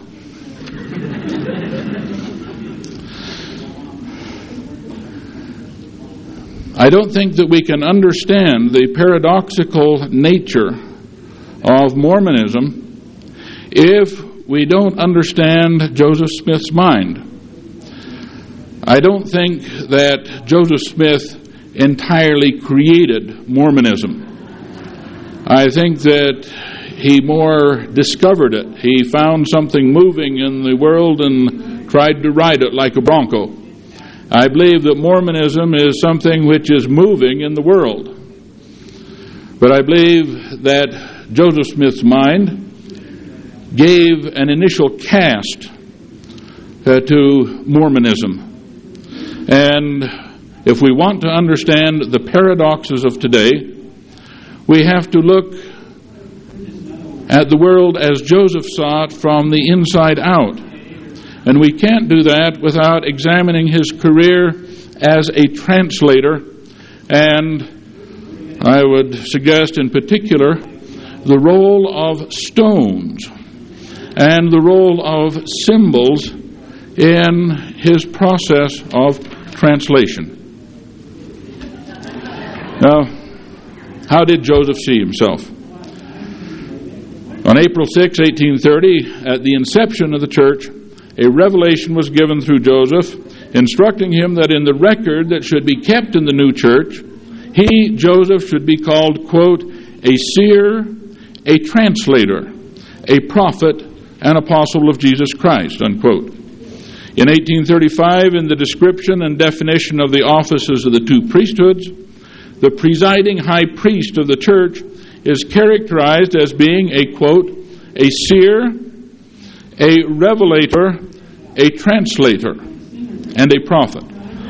Speaker 4: I don't think that we can understand the paradoxical nature of Mormonism if we don't understand Joseph Smith's mind. I don't think that Joseph Smith entirely created Mormonism. I think that he more discovered it. He found something moving in the world and tried to ride it like a bronco. I believe that Mormonism is something which is moving in the world. But I believe that Joseph Smith's mind gave an initial cast uh, to Mormonism. And if we want to understand the paradoxes of today, we have to look at the world as Joseph saw it from the inside out. And we can't do that without examining his career as a translator, and I would suggest in particular the role of stones and the role of symbols in his process of translation. Now, how did Joseph see himself? On April sixth, eighteen thirty, at the inception of the church, a revelation was given through Joseph, instructing him that in the record that should be kept in the new church, he, Joseph, should be called, quote, a seer, a translator, a prophet, and apostle of Jesus Christ, unquote. In eighteen thirty-five, in the description and definition of the offices of the two priesthoods, the presiding high priest of the church is characterized as being a, quote, a seer, a revelator, a translator, and a prophet.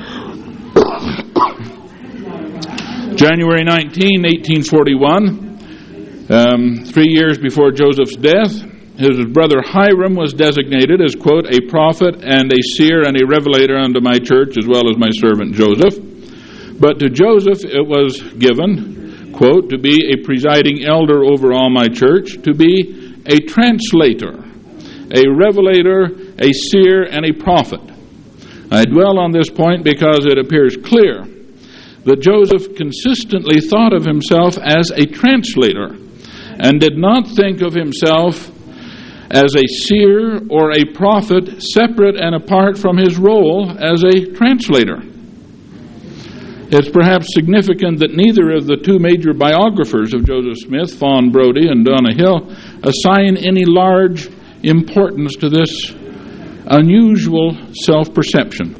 Speaker 4: January nineteenth, eighteen forty-one, um, three years before Joseph's death, his brother Hiram was designated as, quote, a prophet and a seer and a revelator unto my church, as well as my servant Joseph. But to Joseph it was given, quote, to be a presiding elder over all my church, to be a translator, a revelator, a seer, and a prophet. I dwell on this point because it appears clear that Joseph consistently thought of himself as a translator and did not think of himself as a seer or a prophet separate and apart from his role as a translator. It's perhaps significant that neither of the two major biographers of Joseph Smith, Fawn Brodie and Donna Hill, assign any large importance to this unusual self-perception.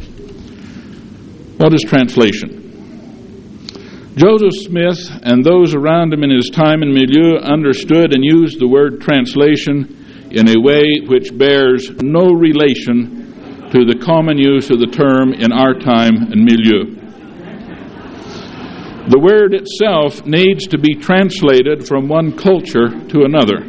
Speaker 4: What is translation? Joseph Smith and those around him in his time and milieu understood and used the word translation in a way which bears no relation to the common use of the term in our time and milieu. The word itself needs to be translated from one culture to another.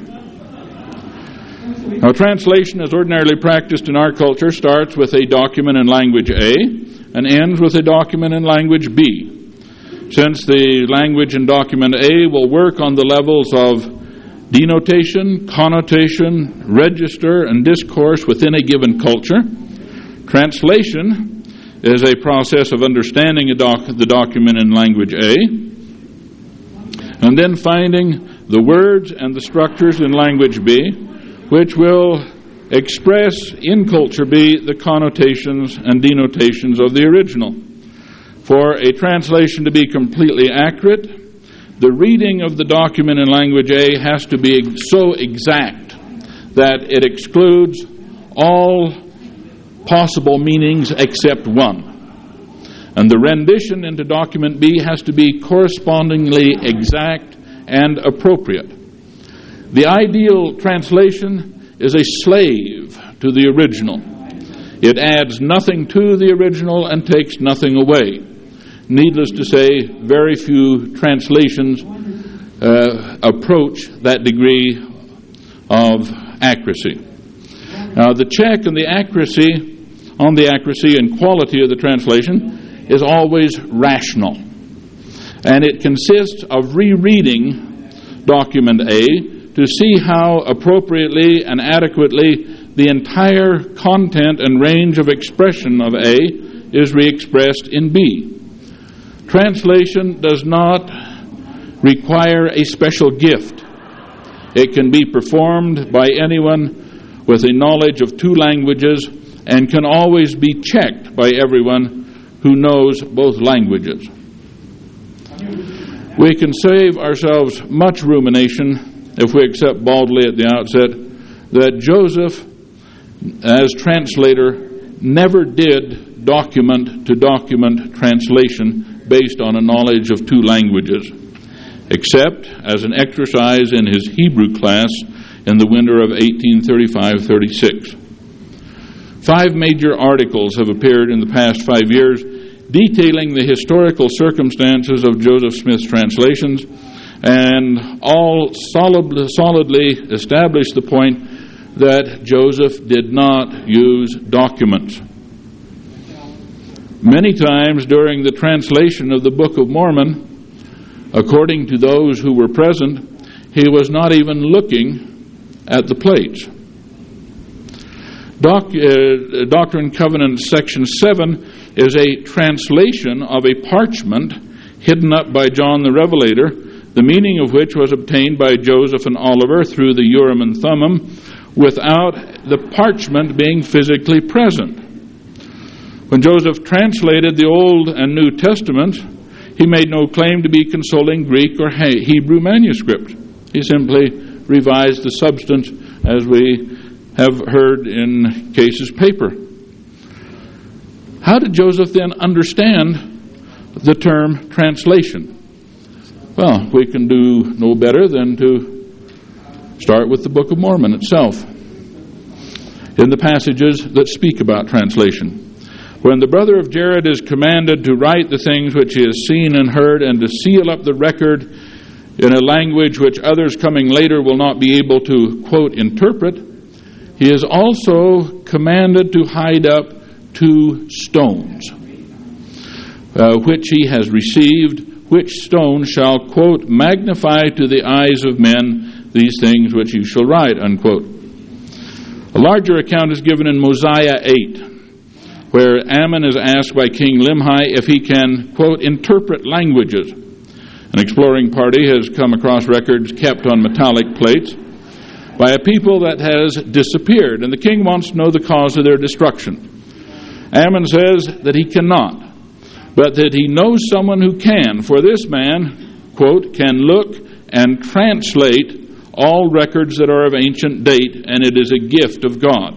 Speaker 4: Now, translation as ordinarily practiced in our culture starts with a document in language A and ends with a document in language B. Since the language in document A will work on the levels of denotation, connotation, register, and discourse within a given culture, translation is a process of understanding a doc- the document in language A, and then finding the words and the structures in language B, which will express in culture B the connotations and denotations of the original. For a translation to be completely accurate, the reading of the document in language A has to be so exact that it excludes all possible meanings except one. And the rendition into document B has to be correspondingly exact and appropriate. The ideal translation is a slave to the original. It adds nothing to the original and takes nothing away. Needless to say, very few translations uh, approach that degree of accuracy. Now, the check on the accuracy, on the accuracy and quality of the translation is always rational, and it consists of rereading document A to see how appropriately and adequately the entire content and range of expression of A is re-expressed in B. Translation does not require a special gift. It can be performed by anyone with a knowledge of two languages and can always be checked by everyone who knows both languages. We can save ourselves much rumination if we accept baldly at the outset that Joseph, as translator, never did document-to-document translation based on a knowledge of two languages, except as an exercise in his Hebrew class in the winter of eighteen thirty-five thirty-six. Five major articles have appeared in the past five years detailing the historical circumstances of Joseph Smith's translations, and all solid, solidly establish the point that Joseph did not use documents. Many times during the translation of the Book of Mormon, according to those who were present, he was not even looking at the plates. Doc, uh, Doctrine and Covenants section seven is a translation of a parchment hidden up by John the Revelator, the meaning of which was obtained by Joseph and Oliver through the Urim and Thummim, without the parchment being physically present. When Joseph translated the Old and New Testament, he made no claim to be consoling Greek or Hebrew manuscript. He simply revised the substance, as we have heard in Case's paper. How did Joseph then understand the term translation? Well, we can do no better than to start with the Book of Mormon itself, in the passages that speak about translation. When the brother of Jared is commanded to write the things which he has seen and heard, and to seal up the record in a language which others coming later will not be able to, quote, interpret, he is also commanded to hide up two stones, uh, which he has received, which stone shall, quote, magnify to the eyes of men these things which you shall write, unquote. A larger account is given in Mosiah eight, where Ammon is asked by King Limhi if he can, quote, interpret languages. An exploring party has come across records kept on metallic plates by a people that has disappeared, and the king wants to know the cause of their destruction. Ammon says that he cannot, but that he knows someone who can, for this man, quote, can look and translate all records that are of ancient date, and it is a gift of God.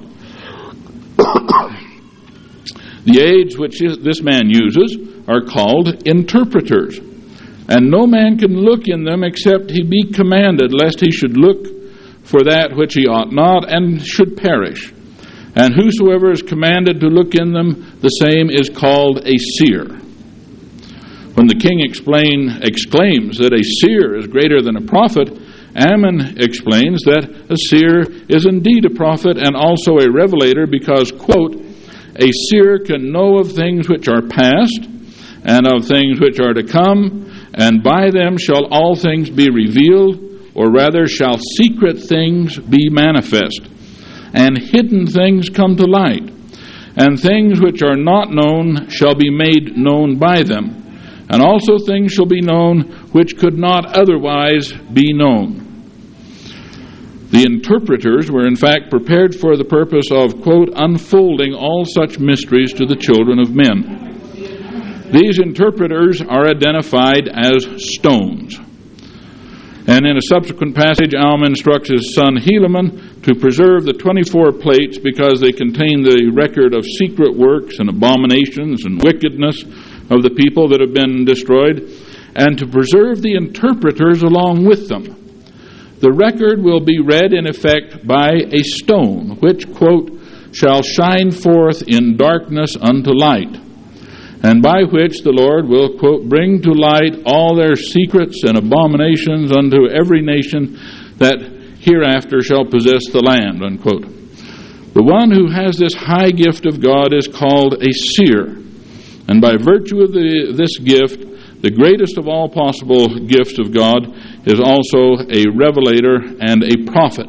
Speaker 4: The aids which this man uses are called interpreters, and no man can look in them except he be commanded, lest he should look for that which he ought not, and should perish. And whosoever is commanded to look in them, the same is called a seer. When the king explain, exclaims that a seer is greater than a prophet, Ammon explains that a seer is indeed a prophet and also a revelator, because, quote, a seer can know of things which are past, and of things which are to come, and by them shall all things be revealed, or rather shall secret things be manifest, and hidden things come to light, and things which are not known shall be made known by them, and also things shall be known which could not otherwise be known. The interpreters were in fact prepared for the purpose of, quote, unfolding all such mysteries to the children of men. These interpreters are identified as stones. And in a subsequent passage, Alma instructs his son Helaman to preserve the twenty-four plates because they contain the record of secret works and abominations and wickedness of the people that have been destroyed, and to preserve the interpreters along with them. The record will be read in effect by a stone, which, quote, shall shine forth in darkness unto light, and by which the Lord will, quote, bring to light all their secrets and abominations unto every nation that hereafter shall possess the land, unquote. The one who has this high gift of God is called a seer, and by virtue of the, this gift, the greatest of all possible gifts of God is also a revelator and a prophet.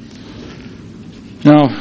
Speaker 4: Now,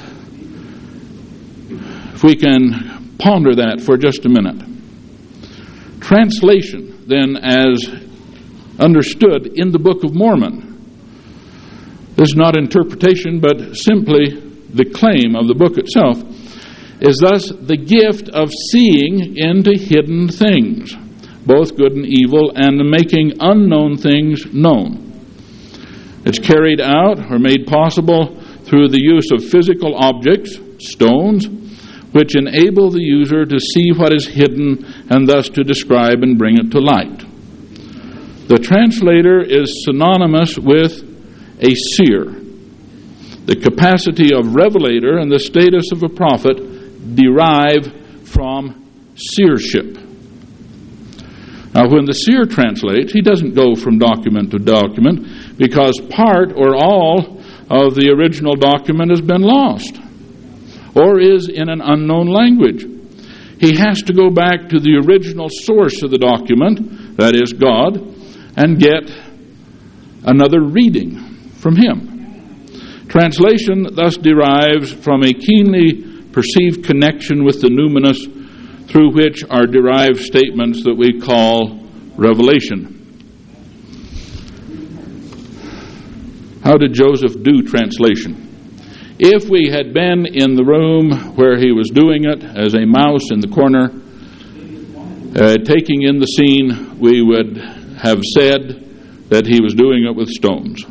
Speaker 4: if we can ponder that for just a minute. Translation, then, as understood in the Book of Mormon, is not interpretation, but simply the claim of the book itself, is thus the gift of seeing into hidden things, both good and evil, and making unknown things known. It's carried out or made possible through the use of physical objects, stones, which enable the user to see what is hidden and thus to describe and bring it to light. The translator is synonymous with a seer. The capacity of revelator and the status of a prophet derive from seership. Now, when the seer translates, he doesn't go from document to document because part or all of the original document has been lost or is in an unknown language. He has to go back to the original source of the document, that is God, and get another reading from him. Translation thus derives from a keenly perceived connection with the numinous, through which are derived statements that we call revelation. How did Joseph do translation? If we had been in the room where he was doing it as a mouse in the corner, uh, taking in the scene, we would have said that he was doing it with stones.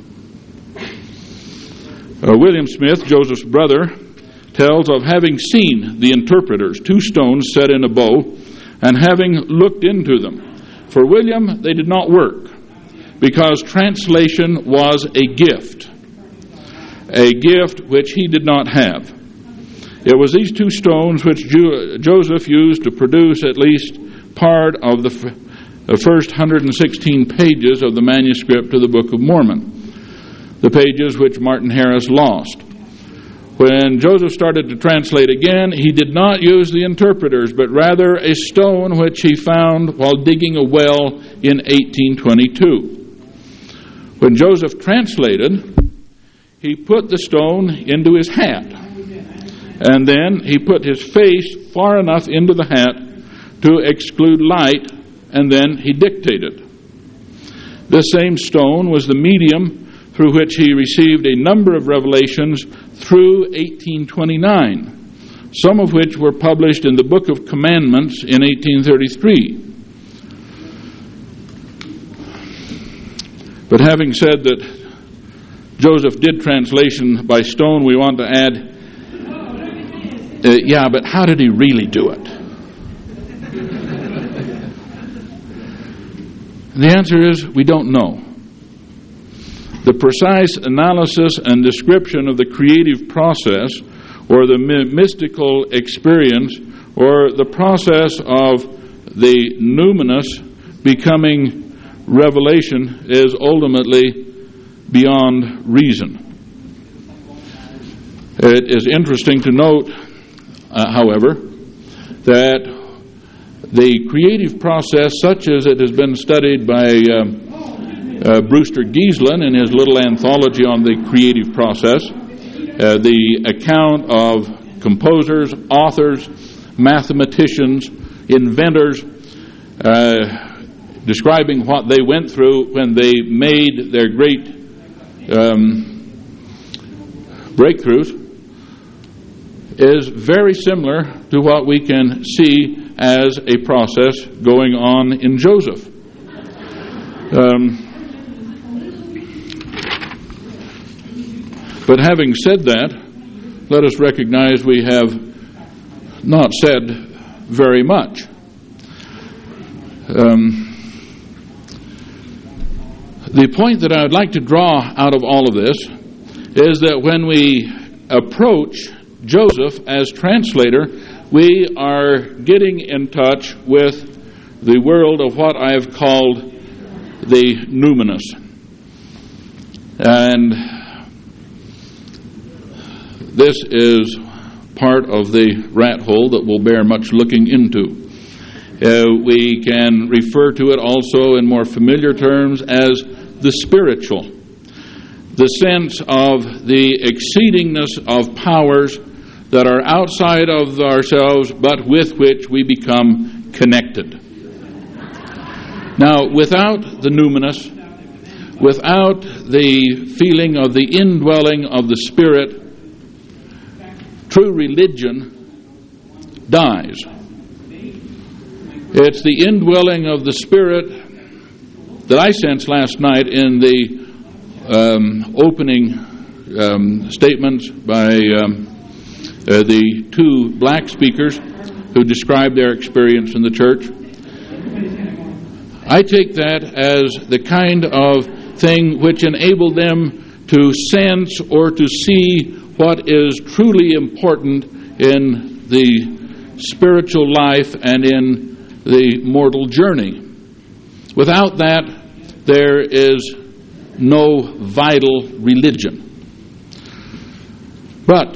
Speaker 4: Uh, William Smith, Joseph's brother, tells of having seen the interpreters, two stones set in a bow, and having looked into them. For William, they did not work, because translation was a gift, a gift which he did not have. It was these two stones which Jo- Joseph used to produce at least part of the, f- the first one hundred sixteen pages of the manuscript of the Book of Mormon, the pages which Martin Harris lost. When Joseph started to translate again, he did not use the interpreters, but rather a stone which he found while digging a well in eighteen twenty-two. When Joseph translated, he put the stone into his hat, and then he put his face far enough into the hat to exclude light, and then he dictated. This same stone was the medium through which he received a number of revelations through eighteen twenty-nine, some of which were published in the Book of Commandments in eighteen thirty-three. But having said that Joseph did translation by stone, we want to add, uh, yeah, but how did he really do it? And the answer is, we don't know. The precise analysis and description of the creative process, or the my- mystical experience, or the process of the numinous becoming revelation is ultimately beyond reason. It is interesting to note, uh, however, that the creative process, such as it has been studied by um, uh, Brewster Giesland in his little anthology on the creative process, uh, the account of composers, authors, mathematicians, inventors, uh, describing what they went through when they made their great um, breakthroughs, is very similar to what we can see as a process going on in Joseph. Um, but having said that, let us recognize we have not said very much. Um, The point that I would like to draw out of all of this is that when we approach Joseph as translator, we are getting in touch with the world of what I have called the numinous. And this is part of the rat hole that will bear much looking into. Uh, we can refer to it also in more familiar terms as the spiritual, the sense of the exceedingness of powers that are outside of ourselves, but with which we become connected. Now, without the numinous, without the feeling of the indwelling of the Spirit, true religion dies. It's the indwelling of the Spirit that I sensed last night in the um, opening um, statements by um, uh, the two black speakers who described their experience in the church. I take that as the kind of thing which enabled them to sense or to see what is truly important in the spiritual life and in the mortal journey. Without that, there is no vital religion. But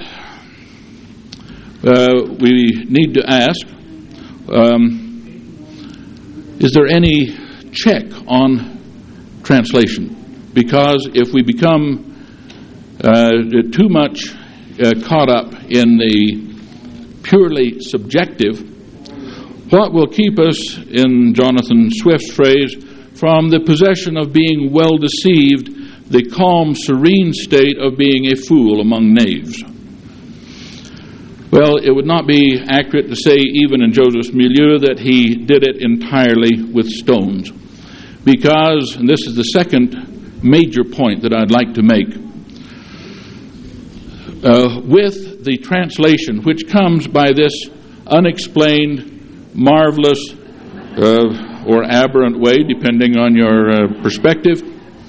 Speaker 4: uh, we need to ask, um, is there any check on translation? Because if we become uh, too much uh, caught up in the purely subjective, what will keep us, in Jonathan Swift's phrase, from the possession of being well deceived, the calm, serene state of being a fool among knaves? Well, it would not be accurate to say, even in Joseph's milieu, that he did it entirely with stones. Because, and this is the second major point that I'd like to make, uh, with the translation, which comes by this unexplained, marvelous, uh, or aberrant way, depending on your uh, perspective,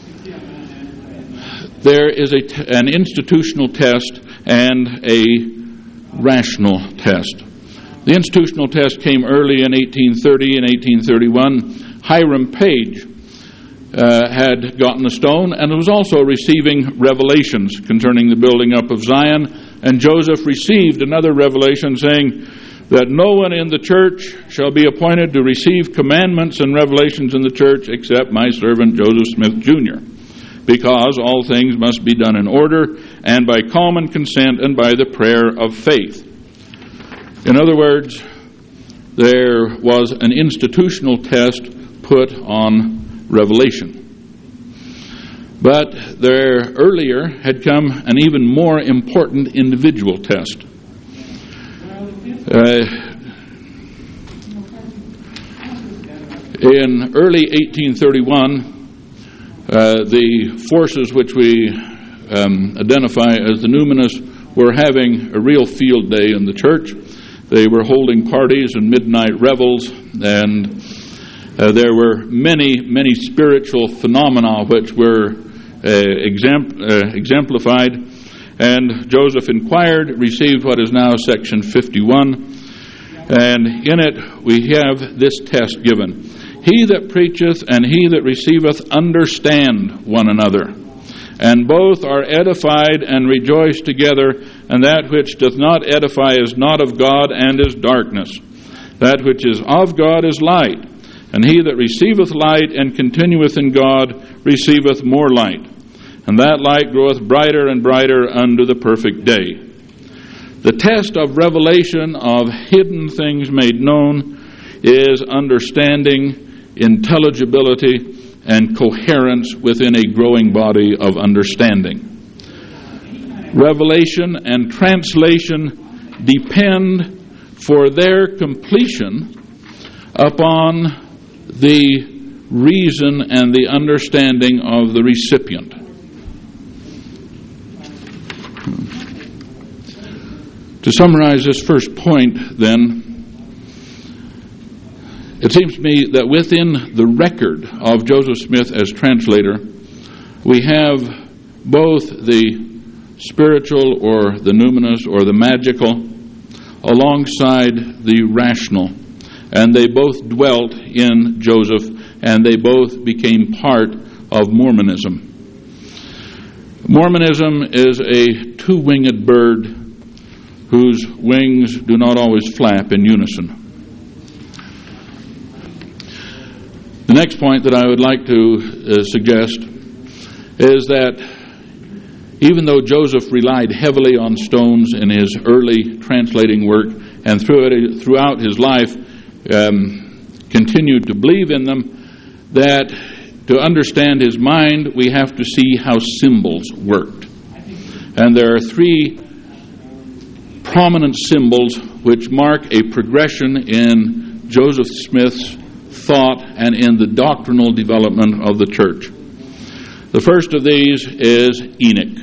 Speaker 4: there is a t- an institutional test and a rational test. The institutional test came early in eighteen thirty and eighteen thirty-one. Hiram Page uh, had gotten a stone and was also receiving revelations concerning the building up of Zion, and Joseph received another revelation saying that no one in the church shall be appointed to receive commandments and revelations in the church except my servant Joseph Smith Junior, because all things must be done in order and by common consent and by the prayer of faith. In other words, there was an institutional test put on revelation. But there earlier had come an even more important individual test. Uh, in early eighteen thirty-one, Uh, the forces which we um, identify as the Numinous were having a real field day in the church. They were holding parties and midnight revels, and uh, there were many, many spiritual phenomena which were uh, exempl- uh, exemplified. And Joseph inquired, received what is now section fifty-one, and in it we have this test given. He that preacheth and he that receiveth understand one another, and both are edified and rejoice together, and that which doth not edify is not of God and is darkness. That which is of God is light, and he that receiveth light and continueth in God receiveth more light, and that light groweth brighter and brighter unto the perfect day. The test of revelation of hidden things made known is understanding, intelligibility, and coherence within a growing body of understanding. Revelation and translation depend for their completion upon the reason and the understanding of the recipient. To summarize this first point, then, it seems to me that within the record of Joseph Smith as translator, we have both the spiritual or the numinous or the magical alongside the rational. And they both dwelt in Joseph, and they both became part of Mormonism. Mormonism is a two-winged bird whose wings do not always flap in unison. The next point that I would like to uh, suggest is that even though Joseph relied heavily on stones in his early translating work, and through it, throughout his life um, continued to believe in them, that to understand his mind we have to see how symbols worked. And there are three prominent symbols which mark a progression in Joseph Smith's thought and in the doctrinal development of the church. The first of these is Enoch.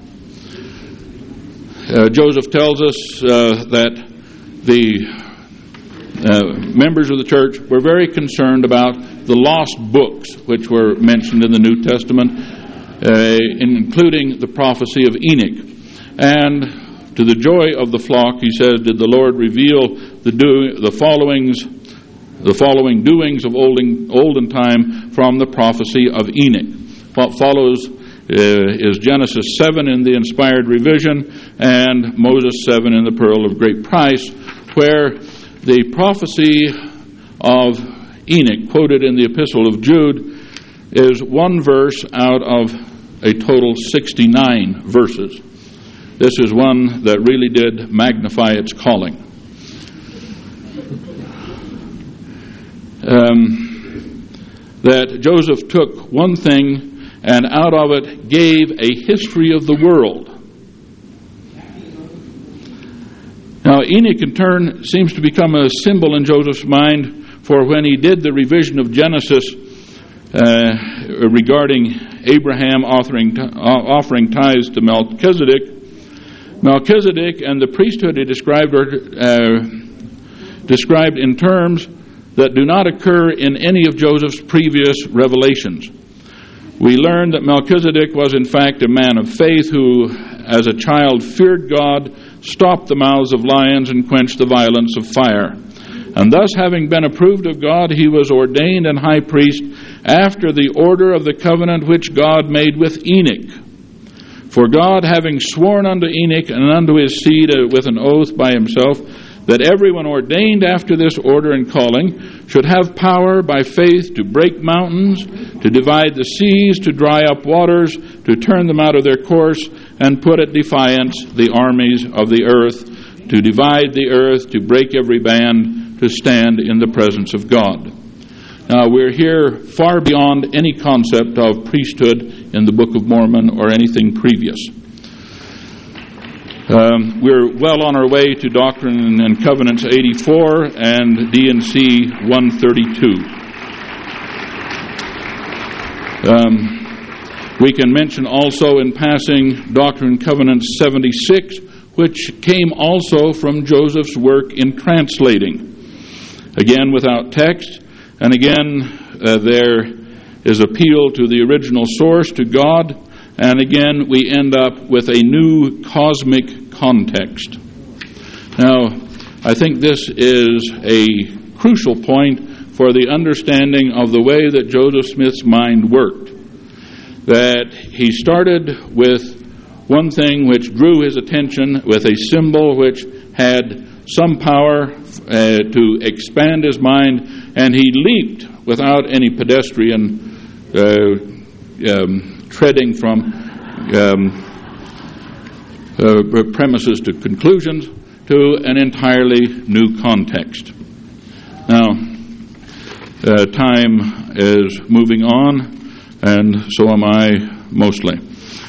Speaker 4: Uh, Joseph tells us uh, that the uh, members of the church were very concerned about the lost books which were mentioned in the New Testament, uh, including the prophecy of Enoch. And to the joy of the flock, he says, did the Lord reveal the do, the followings, the following doings of olden, olden time from the prophecy of Enoch. What follows uh, is Genesis seven in the inspired revision and Moses seven in the Pearl of Great Price, where the prophecy of Enoch, quoted in the Epistle of Jude, is one verse out of a total sixty-nine verses. This is one that really did magnify its calling. Um, that Joseph took one thing and out of it gave a history of the world. Now, Enoch in turn seems to become a symbol in Joseph's mind for when he did the revision of Genesis uh, regarding Abraham offering, uh, offering tithes to Melchizedek. Melchizedek and the priesthood he described are uh, described in terms that do not occur in any of Joseph's previous revelations. We learn that Melchizedek was in fact a man of faith who, as a child, feared God, stopped the mouths of lions, and quenched the violence of fire. And thus, having been approved of God, he was ordained an high priest after the order of the covenant which God made with Enoch. For God, having sworn unto Enoch and unto his seed with an oath by himself, that everyone ordained after this order and calling should have power by faith to break mountains, to divide the seas, to dry up waters, to turn them out of their course, and put at defiance the armies of the earth, to divide the earth, to break every band, to stand in the presence of God. Now, we're here far beyond any concept of priesthood in the Book of Mormon or anything previous. Um, we're well on our way to Doctrine and Covenants eighty-four and D and C one thirty-two. Um, we can mention also in passing Doctrine and Covenants seventy-six, which came also from Joseph's work in translating. Again, without text, and again, uh, there is appeal to the original source, to God, and again, we end up with a new cosmic context. Now, I think this is a crucial point for the understanding of the way that Joseph Smith's mind worked. That he started with one thing which drew his attention, with a symbol which had some power uh, to expand his mind, and he leaped without any pedestrian uh, um, treading from um, uh, premises to conclusions to an entirely new context. Now, uh, time is moving on, and so am I mostly.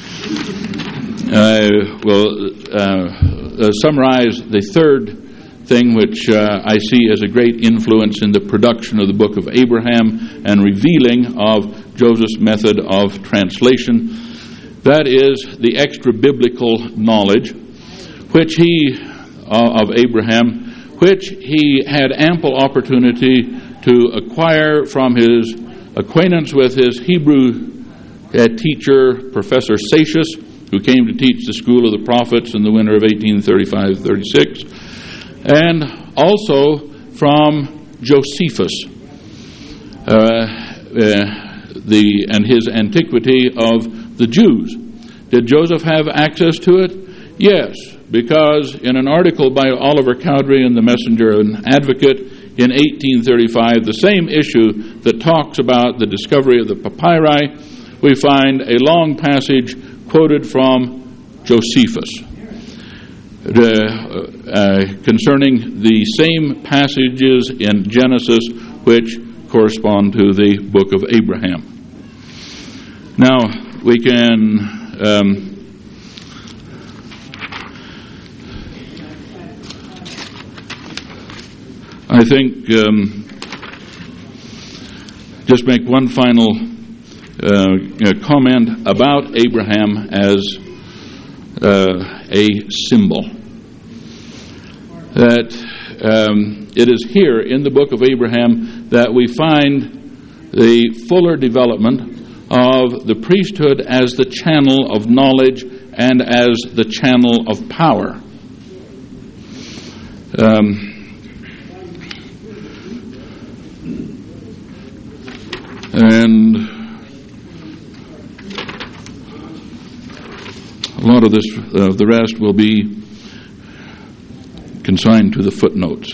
Speaker 4: I will uh, uh, summarize the third thing which uh, I see as a great influence in the production of the book of Abraham and revealing of Joseph's method of translation. That is the extra-biblical knowledge which he, uh, of Abraham, which he had ample opportunity to acquire from his acquaintance with his Hebrew uh, teacher, Professor Satius, who came to teach the School of the Prophets in the winter of eighteen thirty-five thirty-six, and also from Josephus, uh, uh, the and his Antiquity of the Jews. Did Joseph have access to it? Yes, because in an article by Oliver Cowdery in the Messenger and Advocate in eighteen thirty-five, the same issue that talks about the discovery of the papyri, we find a long passage quoted from Josephus uh, uh, concerning the same passages in Genesis which correspond to the book of Abraham. Now, we can um, I think um, just make one final uh, comment about Abraham as uh, a symbol. That um, it is here in the book of Abraham that we find the fuller development of of the priesthood as the channel of knowledge and as the channel of power. Um, and a lot of this, uh, the rest will be consigned to the footnotes.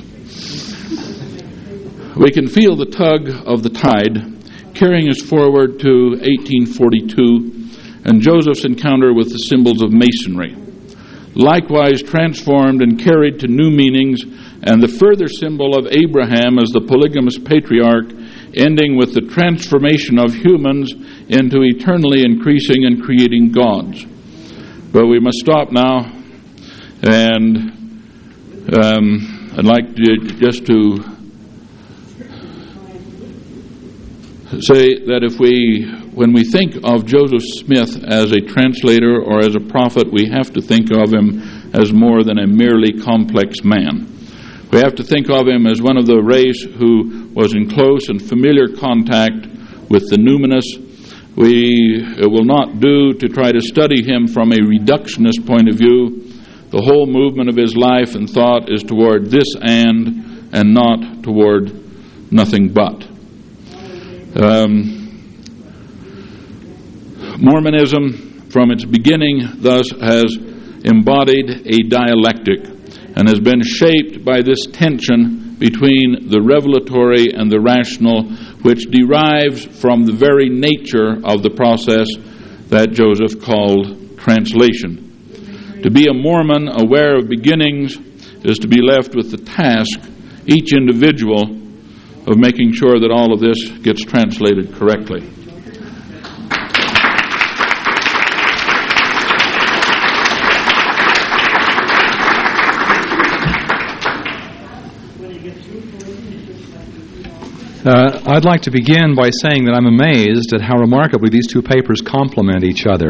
Speaker 4: We can feel the tug of the tide carrying us forward to eighteen forty-two and Joseph's encounter with the symbols of Masonry, likewise transformed and carried to new meanings, and the further symbol of Abraham as the polygamous patriarch, ending with the transformation of humans into eternally increasing and creating gods. But we must stop now, and um, I'd like to, just to say that if we, when we think of Joseph Smith as a translator or as a prophet, we have to think of him as more than a merely complex man. We have to think of him as one of the race who was in close and familiar contact with the numinous. We it will not do to try to study him from a reductionist point of view. The whole movement of his life and thought is toward this and, and not toward nothing but. Um, Mormonism, from its beginning, thus has embodied a dialectic and has been shaped by this tension between the revelatory and the rational, which derives from the very nature of the process that Joseph called translation. To be a Mormon aware of beginnings is to be left with the task, each individual, of making sure that all of this gets translated correctly.
Speaker 5: Uh, I'd like to begin by saying that I'm amazed at how remarkably these two papers complement each other.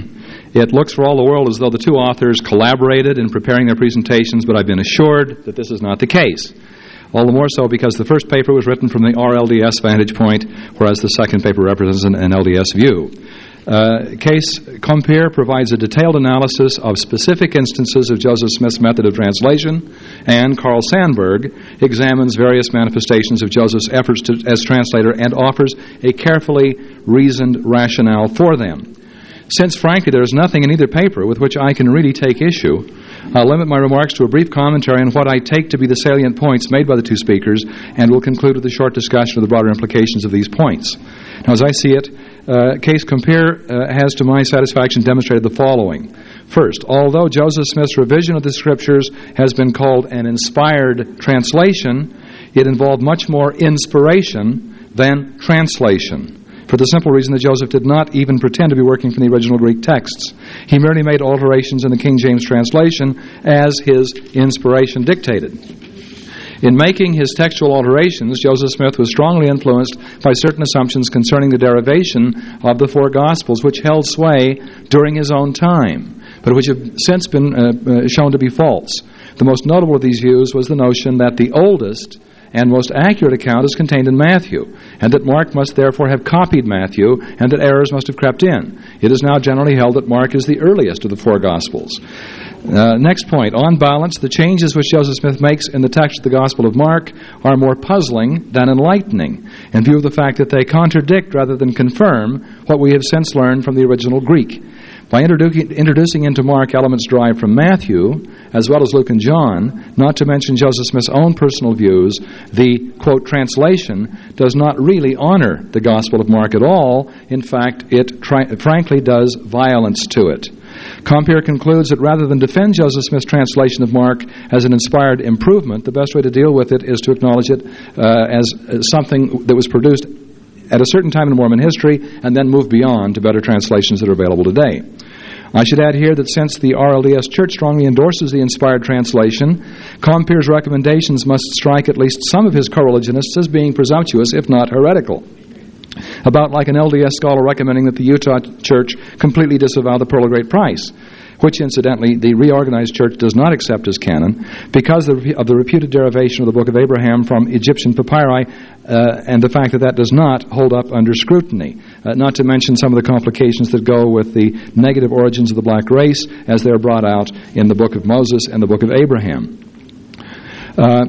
Speaker 5: It looks for all the world as though the two authors collaborated in preparing their presentations, but I've been assured that this is not the case. All the more so because the first paper was written from the R L D S vantage point, whereas the second paper represents an, an L D S view. Uh, Case Compere provides a detailed analysis of specific instances of Joseph Smith's method of translation, and Carl Sandburg examines various manifestations of Joseph's efforts to, as translator and offers a carefully reasoned rationale for them. Since, frankly, there is nothing in either paper with which I can really take issue, I'll limit my remarks to a brief commentary on what I take to be the salient points made by the two speakers, and will conclude with a short discussion of the broader implications of these points. Now, as I see it, uh, Case Compere uh, has, to my satisfaction, demonstrated the following. First, although Joseph Smith's revision of the Scriptures has been called an inspired translation, it involved much more inspiration than translation, for the simple reason that Joseph did not even pretend to be working from the original Greek texts. He merely made alterations in the King James translation as his inspiration dictated. In making his textual alterations, Joseph Smith was strongly influenced by certain assumptions concerning the derivation of the four Gospels, which held sway during his own time, but which have since been uh, uh, shown to be false. The most notable of these views was the notion that the oldest and most accurate account is contained in Matthew, and that Mark must therefore have copied Matthew, and that errors must have crept in. It is now generally held that Mark is the earliest of the four Gospels. Uh, next point. On balance, the changes which Joseph Smith makes in the text of the Gospel of Mark are more puzzling than enlightening, in view of the fact that they contradict rather than confirm what we have since learned from the original Greek. By introducing, introducing into Mark elements derived from Matthew, as well as Luke and John, not to mention Joseph Smith's own personal views, the, quote, translation does not really honor the Gospel of Mark at all. In fact, it tri- frankly does violence to it. Compere concludes that rather than defend Joseph Smith's translation of Mark as an inspired improvement, the best way to deal with it is to acknowledge it uh, as something that was produced at a certain time in Mormon history and then move beyond to better translations that are available today. I should add here that since the R L D S Church strongly endorses the inspired translation, Compere's recommendations must strike at least some of his co-religionists as being presumptuous, if not heretical. About like an L D S scholar recommending that the Utah Church completely disavow the Pearl of Great Price, which incidentally the reorganized church does not accept as canon because of the reputed derivation of the Book of Abraham from Egyptian papyri, uh, and the fact that that does not hold up under scrutiny. Uh, not to mention some of the complications that go with the negative origins of the black race as they're brought out in the Book of Moses and the Book of Abraham. Uh,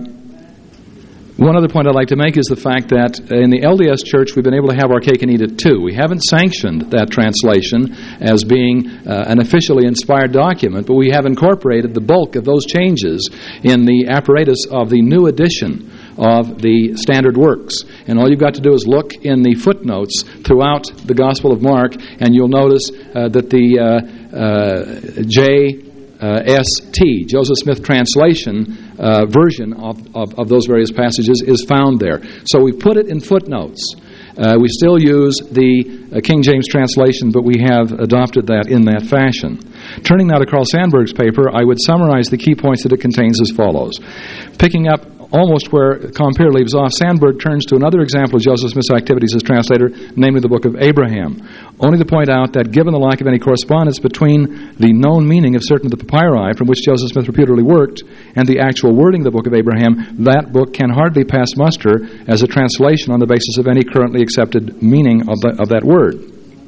Speaker 5: One other point I'd like to make is the fact that in the L D S Church we've been able to have our cake and eat it too. We haven't sanctioned that translation as being uh, an officially inspired document, but we have incorporated the bulk of those changes in the apparatus of the new edition of the standard works. And all you've got to do is look in the footnotes throughout the Gospel of Mark, and you'll notice uh, that the uh, uh, J... Uh, S T, Joseph Smith translation uh, version of, of, of those various passages is found there. So we put it in footnotes. Uh, we still use the uh, King James translation, but we have adopted that in that fashion. Turning now to Carl Sandburg's paper, I would summarize the key points that it contains as follows. Picking up almost where Compeer leaves off, Sandburg turns to another example of Joseph Smith's activities as translator, namely the Book of Abraham, only to point out that given the lack of any correspondence between the known meaning of certain of the papyri from which Joseph Smith reputedly worked and the actual wording of the Book of Abraham, that book can hardly pass muster as a translation on the basis of any currently accepted meaning of, the, of that word.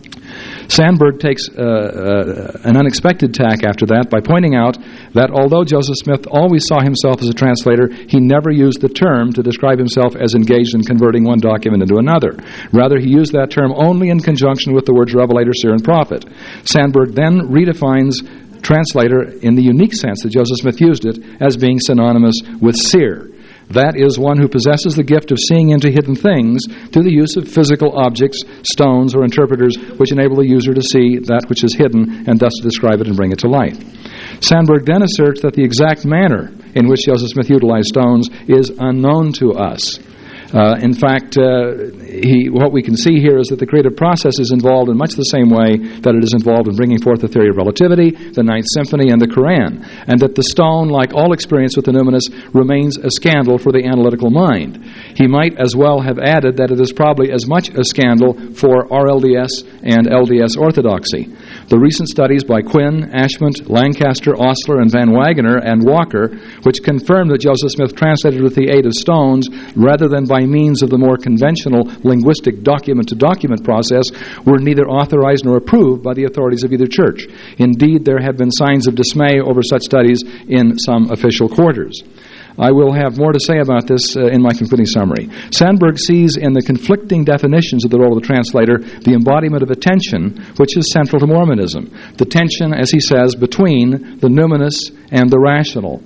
Speaker 5: Sandburg takes uh, uh, an unexpected tack after that by pointing out that although Joseph Smith always saw himself as a translator, he never used the term to describe himself as engaged in converting one document into another. Rather, he used that term only in conjunction with the words revelator, seer, and prophet. Sandburg then redefines translator in the unique sense that Joseph Smith used it as being synonymous with seer. That is, one who possesses the gift of seeing into hidden things through the use of physical objects, stones, or interpreters which enable the user to see that which is hidden and thus to describe it and bring it to light. Sandburg then asserts that the exact manner in which Joseph Smith utilized stones is unknown to us. Uh, in fact, uh, he, what we can see here is that the creative process is involved in much the same way that it is involved in bringing forth the theory of relativity, the Ninth Symphony, and the Quran, and that the stone, like all experience with the numinous, remains a scandal for the analytical mind. He might as well have added that it is probably as much a scandal for R L D S and L D S orthodoxy. The recent studies by Quinn, Ashmont, Lancaster, Osler, and Van Wagener and Walker, which confirm that Joseph Smith translated with the aid of stones rather than by means of the more conventional linguistic document-to-document process, were neither authorized nor approved by the authorities of either church. Indeed, there have been signs of dismay over such studies in some official quarters. I will have more to say about this uh, in my concluding summary. Sandburg sees in the conflicting definitions of the role of the translator the embodiment of a tension which is central to Mormonism. The tension, as he says, between the numinous and the rational.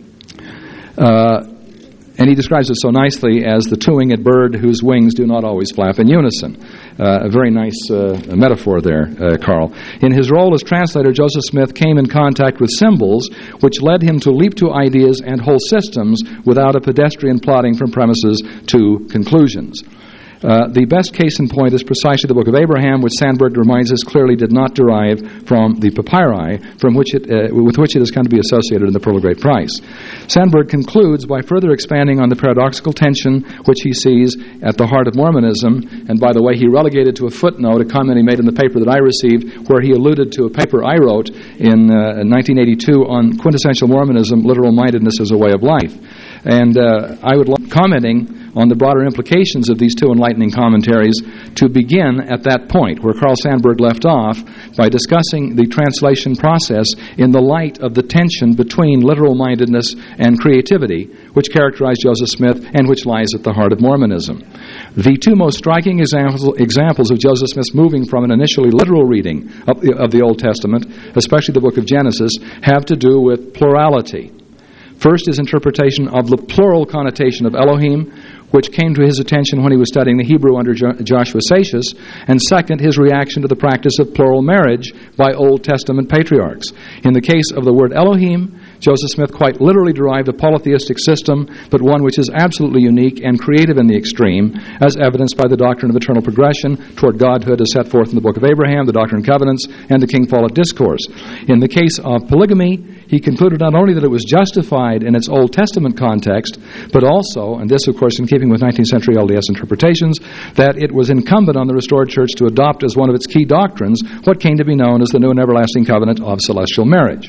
Speaker 5: Uh, and he describes it so nicely as the two-winged bird whose wings do not always flap in unison. Uh, a very nice uh, metaphor there, uh, Carl. In his role as translator, Joseph Smith came in contact with symbols which led him to leap to ideas and whole systems without a pedestrian plodding from premises to conclusions. Uh, the best case in point is precisely the Book of Abraham, which Sandburg reminds us clearly did not derive from the papyri from which it, uh, with which it has come to be associated in the Pearl of Great Price. Sandburg concludes by further expanding on the paradoxical tension which he sees at the heart of Mormonism, and by the way, he relegated to a footnote a comment he made in the paper that I received where he alluded to a paper I wrote in uh, nineteen eighty-two on quintessential Mormonism, literal-mindedness as a way of life. And uh, I would like commenting on the broader implications of these two enlightening commentaries to begin at that point where Carl Sandburg left off by discussing the translation process in the light of the tension between literal-mindedness and creativity which characterized Joseph Smith and which lies at the heart of Mormonism. The two most striking examples, examples of Joseph Smith's moving from an initially literal reading of the, of the Old Testament, especially the book of Genesis, have to do with plurality. First, his interpretation of the plural connotation of Elohim, which came to his attention when he was studying the Hebrew under jo- Joshua Seixas, and second, his reaction to the practice of plural marriage by Old Testament patriarchs. In the case of the word Elohim, Joseph Smith quite literally derived a polytheistic system, but one which is absolutely unique and creative in the extreme, as evidenced by the doctrine of eternal progression toward Godhood as set forth in the Book of Abraham, the Doctrine and Covenants, and the King Follett Discourse. In the case of polygamy, he concluded not only that it was justified in its Old Testament context, but also, and this of course in keeping with nineteenth century L D S interpretations, that it was incumbent on the restored church to adopt as one of its key doctrines what came to be known as the new and everlasting covenant of celestial marriage.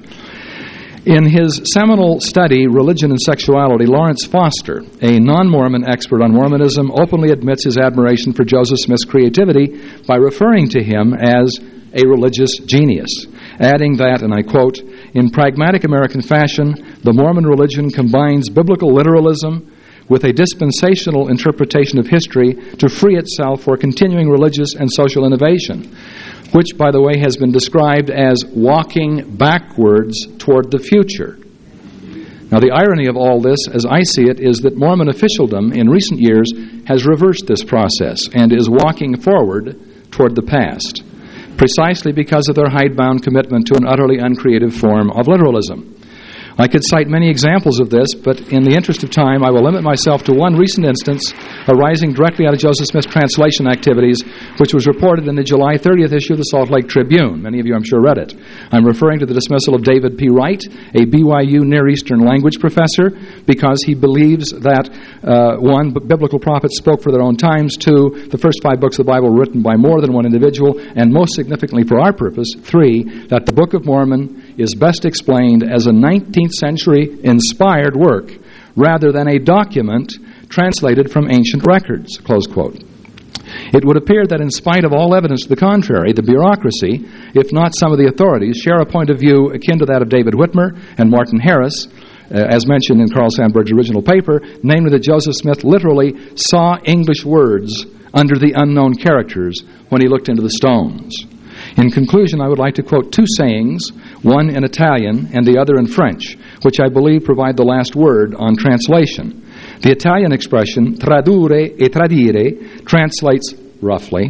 Speaker 5: In his seminal study, Religion and Sexuality, Lawrence Foster, a non-Mormon expert on Mormonism, openly admits his admiration for Joseph Smith's creativity by referring to him as a religious genius, adding that, and I quote, "In pragmatic American fashion, the Mormon religion combines biblical literalism with a dispensational interpretation of history to free itself for continuing religious and social innovation, which, by the way, has been described as walking backwards toward the future." Now, the irony of all this, as I see it, is that Mormon officialdom in recent years has reversed this process and is walking forward toward the past, precisely because of their hidebound commitment to an utterly uncreative form of literalism. I could cite many examples of this, but in the interest of time, I will limit myself to one recent instance arising directly out of Joseph Smith's translation activities, which was reported in the July thirtieth issue of the Salt Lake Tribune. Many of you, I'm sure, read it. I'm referring to the dismissal of David P. Wright, a B Y U Near Eastern language professor, because he believes that, uh, one, biblical prophets spoke for their own times, two, the first five books of the Bible were written by more than one individual, and most significantly for our purpose, three, that the Book of Mormon is best explained as a nineteenth century inspired work rather than a document translated from ancient records, close quote. It would appear that in spite of all evidence to the contrary, the bureaucracy, if not some of the authorities, share a point of view akin to that of David Whitmer and Martin Harris, uh, as mentioned in Carl Sandburg's original paper, namely that Joseph Smith literally saw English words under the unknown characters when he looked into the stones. In conclusion, I would like to quote two sayings, one in Italian and the other in French, which I believe provide the last word on translation. The Italian expression, tradurre e tradire, translates roughly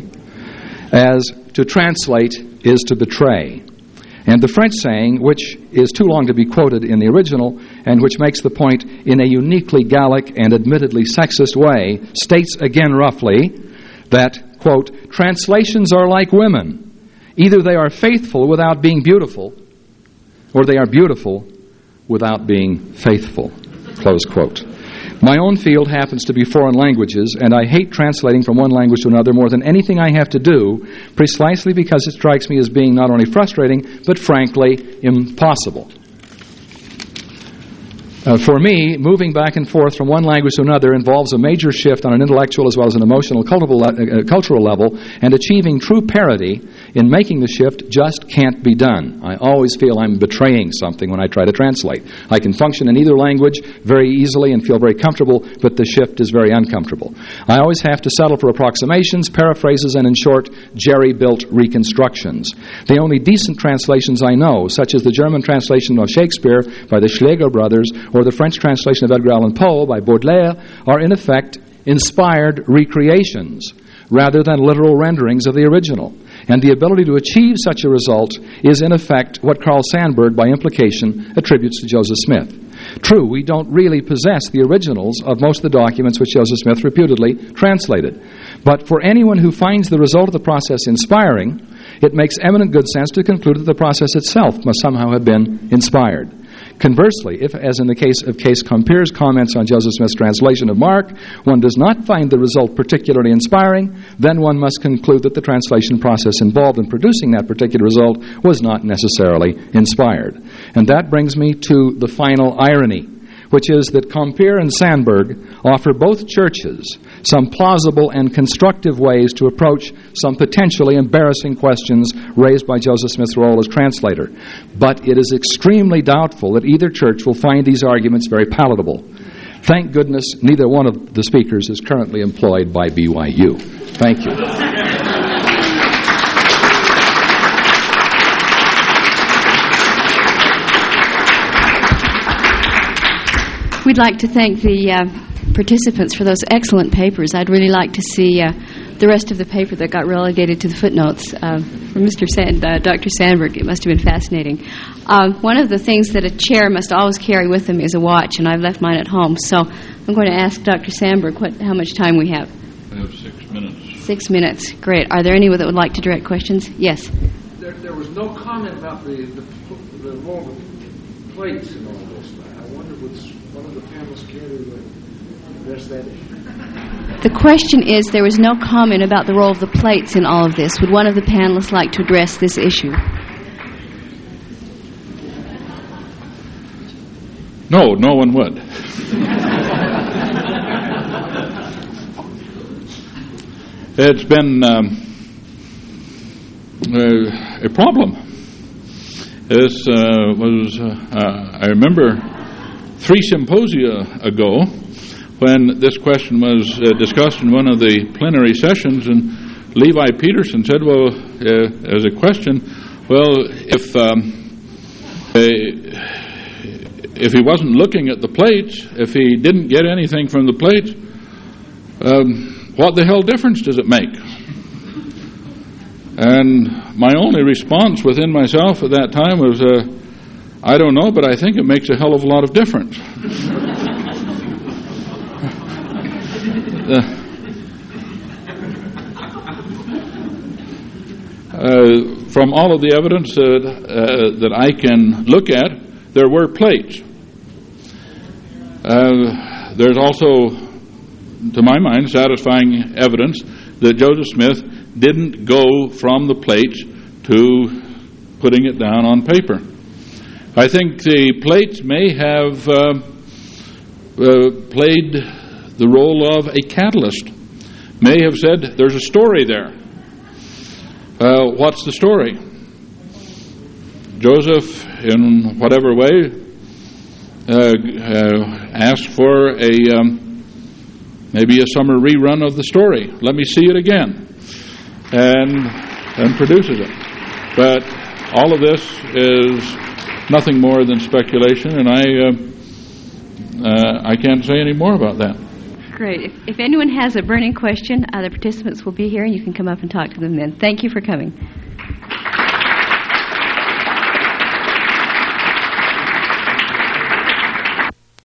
Speaker 5: as to translate is to betray. And the French saying, which is too long to be quoted in the original, and which makes the point in a uniquely Gallic and admittedly sexist way, states again roughly that, quote, translations are like women. Either they are faithful without being beautiful, or they are beautiful without being faithful, close quote. My own field happens to be foreign languages, and I hate translating from one language to another more than anything I have to do, precisely because it strikes me as being not only frustrating, but frankly, impossible. Uh, for me, moving back and forth from one language to another involves a major shift on an intellectual as well as an emotional, cultural, uh, cultural level, and achieving true parity in making the shift just can't be done. I always feel I'm betraying something when I try to translate. I can function in either language very easily and feel very comfortable, but the shift is very uncomfortable. I always have to settle for approximations, paraphrases, and in short, jerry-built reconstructions. The only decent translations I know, such as the German translation of Shakespeare by the Schlegel brothers, or the French translation of Edgar Allan Poe by Baudelaire, are in effect inspired recreations rather than literal renderings of the original. And the ability to achieve such a result is in effect what Carl Sandburg, by implication, attributes to Joseph Smith. True, we don't really possess the originals of most of the documents which Joseph Smith reputedly translated. But for anyone who finds the result of the process inspiring, it makes eminent good sense to conclude that the process itself must somehow have been inspired. Conversely, if, as in the case of Case Compeer's comments on Joseph Smith's translation of Mark, one does not find the result particularly inspiring, then one must conclude that the translation process involved in producing that particular result was not necessarily inspired. And that brings me to the final irony, which is that Compeer and Sandburg offer both churches some plausible and constructive ways to approach some potentially embarrassing questions raised by Joseph Smith's role as translator. But it is extremely doubtful that either church will find these arguments very palatable. Thank goodness neither one of the speakers is currently employed by B Y U. Thank you.
Speaker 2: We'd like to thank the uh, participants for those excellent papers. I'd really like to see uh, the rest of the paper that got relegated to the footnotes uh, from Mister Sand, uh, Doctor Sandberg. It must have been fascinating. Um, one of the things that a chair must always carry with them is a watch, and I've left mine at home. So I'm going to ask Doctor Sandberg what, how much time we have.
Speaker 4: We have six minutes.
Speaker 2: Six minutes. Great. Are there anyone that would like to direct questions? Yes.
Speaker 6: There, there was no comment about the the, the role of plates in all this. I wonder would one of the panelists care to address that issue?
Speaker 2: The question is, there was no comment about the role of the plates in all of this. Would one of the panelists like to address this issue?
Speaker 4: No, no one would. It's been um, uh, a problem. This uh, was, uh, I remember, three symposia ago when this question was uh, discussed in one of the plenary sessions, and Levi Peterson said, well, uh, as a question, well, if um, uh, if he wasn't looking at the plates, if he didn't get anything from the plates, um, what the hell difference does it make? And my only response within myself at that time was, uh, I don't know, but I think it makes a hell of a lot of difference. uh, uh, from all of the evidence that, uh, that I can look at, there were plates. Uh, there's also, to my mind, satisfying evidence that Joseph Smith didn't go from the plates to putting it down on paper. I think the plates may have uh, uh, played the role of a catalyst, may have said, there's a story there. Uh, what's the story? Joseph, in whatever way, uh, uh, asked for a um, maybe a summer rerun of the story. Let me see it again. And, and produces it. But all of this is nothing more than speculation, and I uh, uh, I can't say any more about that.
Speaker 2: Great. If, if anyone has a burning question, uh, the participants will be here, and you can come up and talk to them then. Thank you for coming.